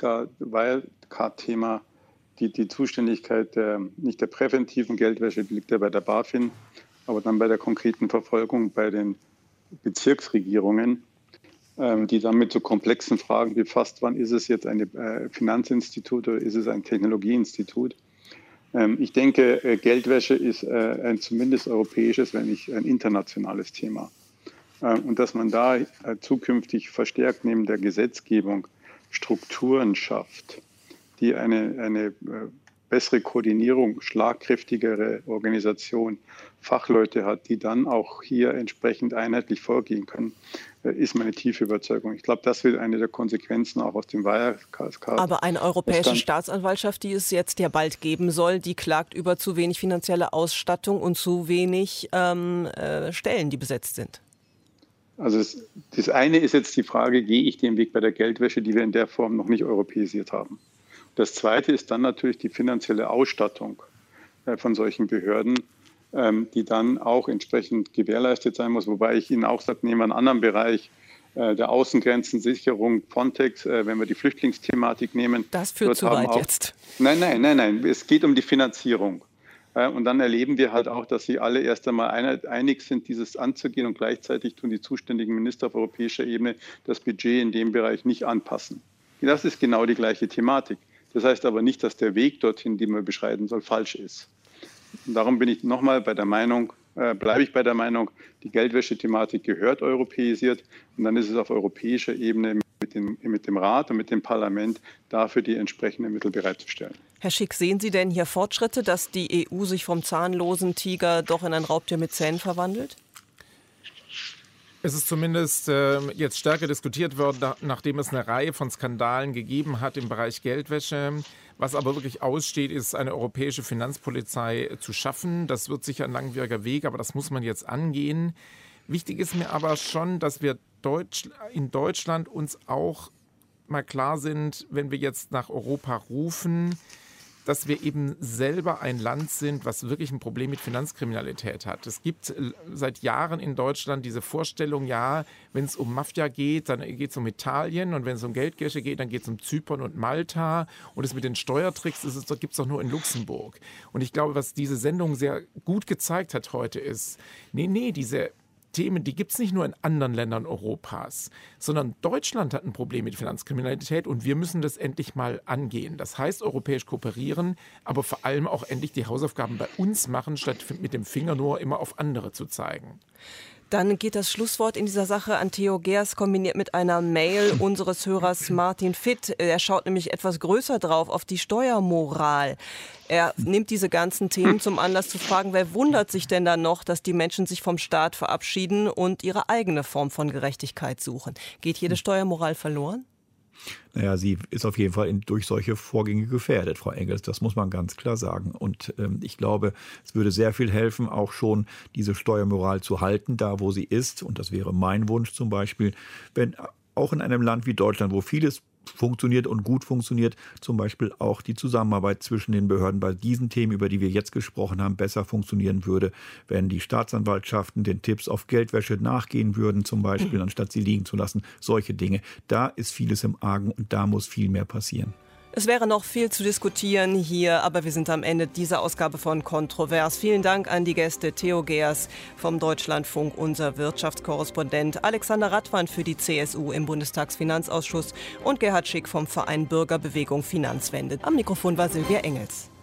Wirecard-Thema die Zuständigkeit nicht der präventiven Geldwäsche, die liegt ja bei der BaFin, aber dann bei der konkreten Verfolgung bei den Bezirksregierungen, die dann mit so komplexen Fragen befasst waren, ist es jetzt ein Finanzinstitut oder ist es ein Technologieinstitut? Ich denke, Geldwäsche ist ein zumindest europäisches, wenn nicht ein internationales Thema. Und dass man da zukünftig verstärkt neben der Gesetzgebung Strukturen schafft, die eine bessere Koordinierung, schlagkräftigere Organisation, Fachleute hat, die dann auch hier entsprechend einheitlich vorgehen können, ist meine tiefe Überzeugung. Ich glaube, das wird eine der Konsequenzen auch aus dem Wirecard. Aber eine europäische Staatsanwaltschaft, die es jetzt ja bald geben soll, die klagt über zu wenig finanzielle Ausstattung und zu wenig Stellen, die besetzt sind. Also das eine ist jetzt die Frage, gehe ich den Weg bei der Geldwäsche, die wir in der Form noch nicht europäisiert haben. Das zweite ist dann natürlich die finanzielle Ausstattung von solchen Behörden, die dann auch entsprechend gewährleistet sein muss. Wobei ich Ihnen auch sage, nehmen wir einen anderen Bereich der Außengrenzensicherung, Frontex, wenn wir die Flüchtlingsthematik nehmen. Das führt zu weit jetzt. Nein. Es geht um die Finanzierung. Und dann erleben wir halt auch, dass sie alle erst einmal einig sind, dieses anzugehen und gleichzeitig tun die zuständigen Minister auf europäischer Ebene das Budget in dem Bereich nicht anpassen. Das ist genau die gleiche Thematik. Das heißt aber nicht, dass der Weg dorthin, den man beschreiten soll, falsch ist. Und darum bin ich nochmal bleibe ich bei der Meinung, die Geldwäsche-Thematik gehört europäisiert und dann ist es auf europäischer Ebene mit dem Rat und mit dem Parlament dafür die entsprechenden Mittel bereitzustellen. Herr Schick, sehen Sie denn hier Fortschritte, dass die EU sich vom zahnlosen Tiger doch in ein Raubtier mit Zähnen verwandelt? Es ist zumindest jetzt stärker diskutiert worden, nachdem es eine Reihe von Skandalen gegeben hat im Bereich Geldwäsche. Was aber wirklich aussteht, ist eine europäische Finanzpolizei zu schaffen. Das wird sicher ein langwieriger Weg, aber das muss man jetzt angehen. Wichtig ist mir aber schon, dass wir in Deutschland uns auch mal klar sind, wenn wir jetzt nach Europa rufen, dass wir eben selber ein Land sind, was wirklich ein Problem mit Finanzkriminalität hat. Es gibt seit Jahren in Deutschland diese Vorstellung, ja, wenn es um Mafia geht, dann geht es um Italien und wenn es um Geldwäsche geht, dann geht es um Zypern und Malta und es mit den Steuertricks gibt es doch nur in Luxemburg. Und ich glaube, was diese Sendung sehr gut gezeigt hat heute ist, diese Themen, die gibt es nicht nur in anderen Ländern Europas, sondern Deutschland hat ein Problem mit Finanzkriminalität und wir müssen das endlich mal angehen. Das heißt, europäisch kooperieren, aber vor allem auch endlich die Hausaufgaben bei uns machen, statt mit dem Finger nur immer auf andere zu zeigen. Dann geht das Schlusswort in dieser Sache an Theo Geers, kombiniert mit einer Mail unseres Hörers Martin Fitt. Er schaut nämlich etwas größer drauf, auf die Steuermoral. Er nimmt diese ganzen Themen zum Anlass zu fragen, wer wundert sich denn dann noch, dass die Menschen sich vom Staat verabschieden und ihre eigene Form von Gerechtigkeit suchen? Geht jede Steuermoral verloren? Naja, sie ist auf jeden Fall durch solche Vorgänge gefährdet, Frau Engels. Das muss man ganz klar sagen. Und ich glaube, es würde sehr viel helfen, auch schon diese Steuermoral zu halten, da wo sie ist. Und das wäre mein Wunsch zum Beispiel, wenn auch in einem Land wie Deutschland, wo vieles funktioniert und gut funktioniert, zum Beispiel auch die Zusammenarbeit zwischen den Behörden bei diesen Themen, über die wir jetzt gesprochen haben, besser funktionieren würde, wenn die Staatsanwaltschaften den Tipps auf Geldwäsche nachgehen würden, zum Beispiel, anstatt sie liegen zu lassen. Solche Dinge. Da ist vieles im Argen und da muss viel mehr passieren. Es wäre noch viel zu diskutieren hier, aber wir sind am Ende dieser Ausgabe von Kontrovers. Vielen Dank an die Gäste Theo Geers vom Deutschlandfunk, unser Wirtschaftskorrespondent, Alexander Radwan für die CSU im Bundestagsfinanzausschuss und Gerhard Schick vom Verein Bürgerbewegung Finanzwende. Am Mikrofon war Silvia Engels.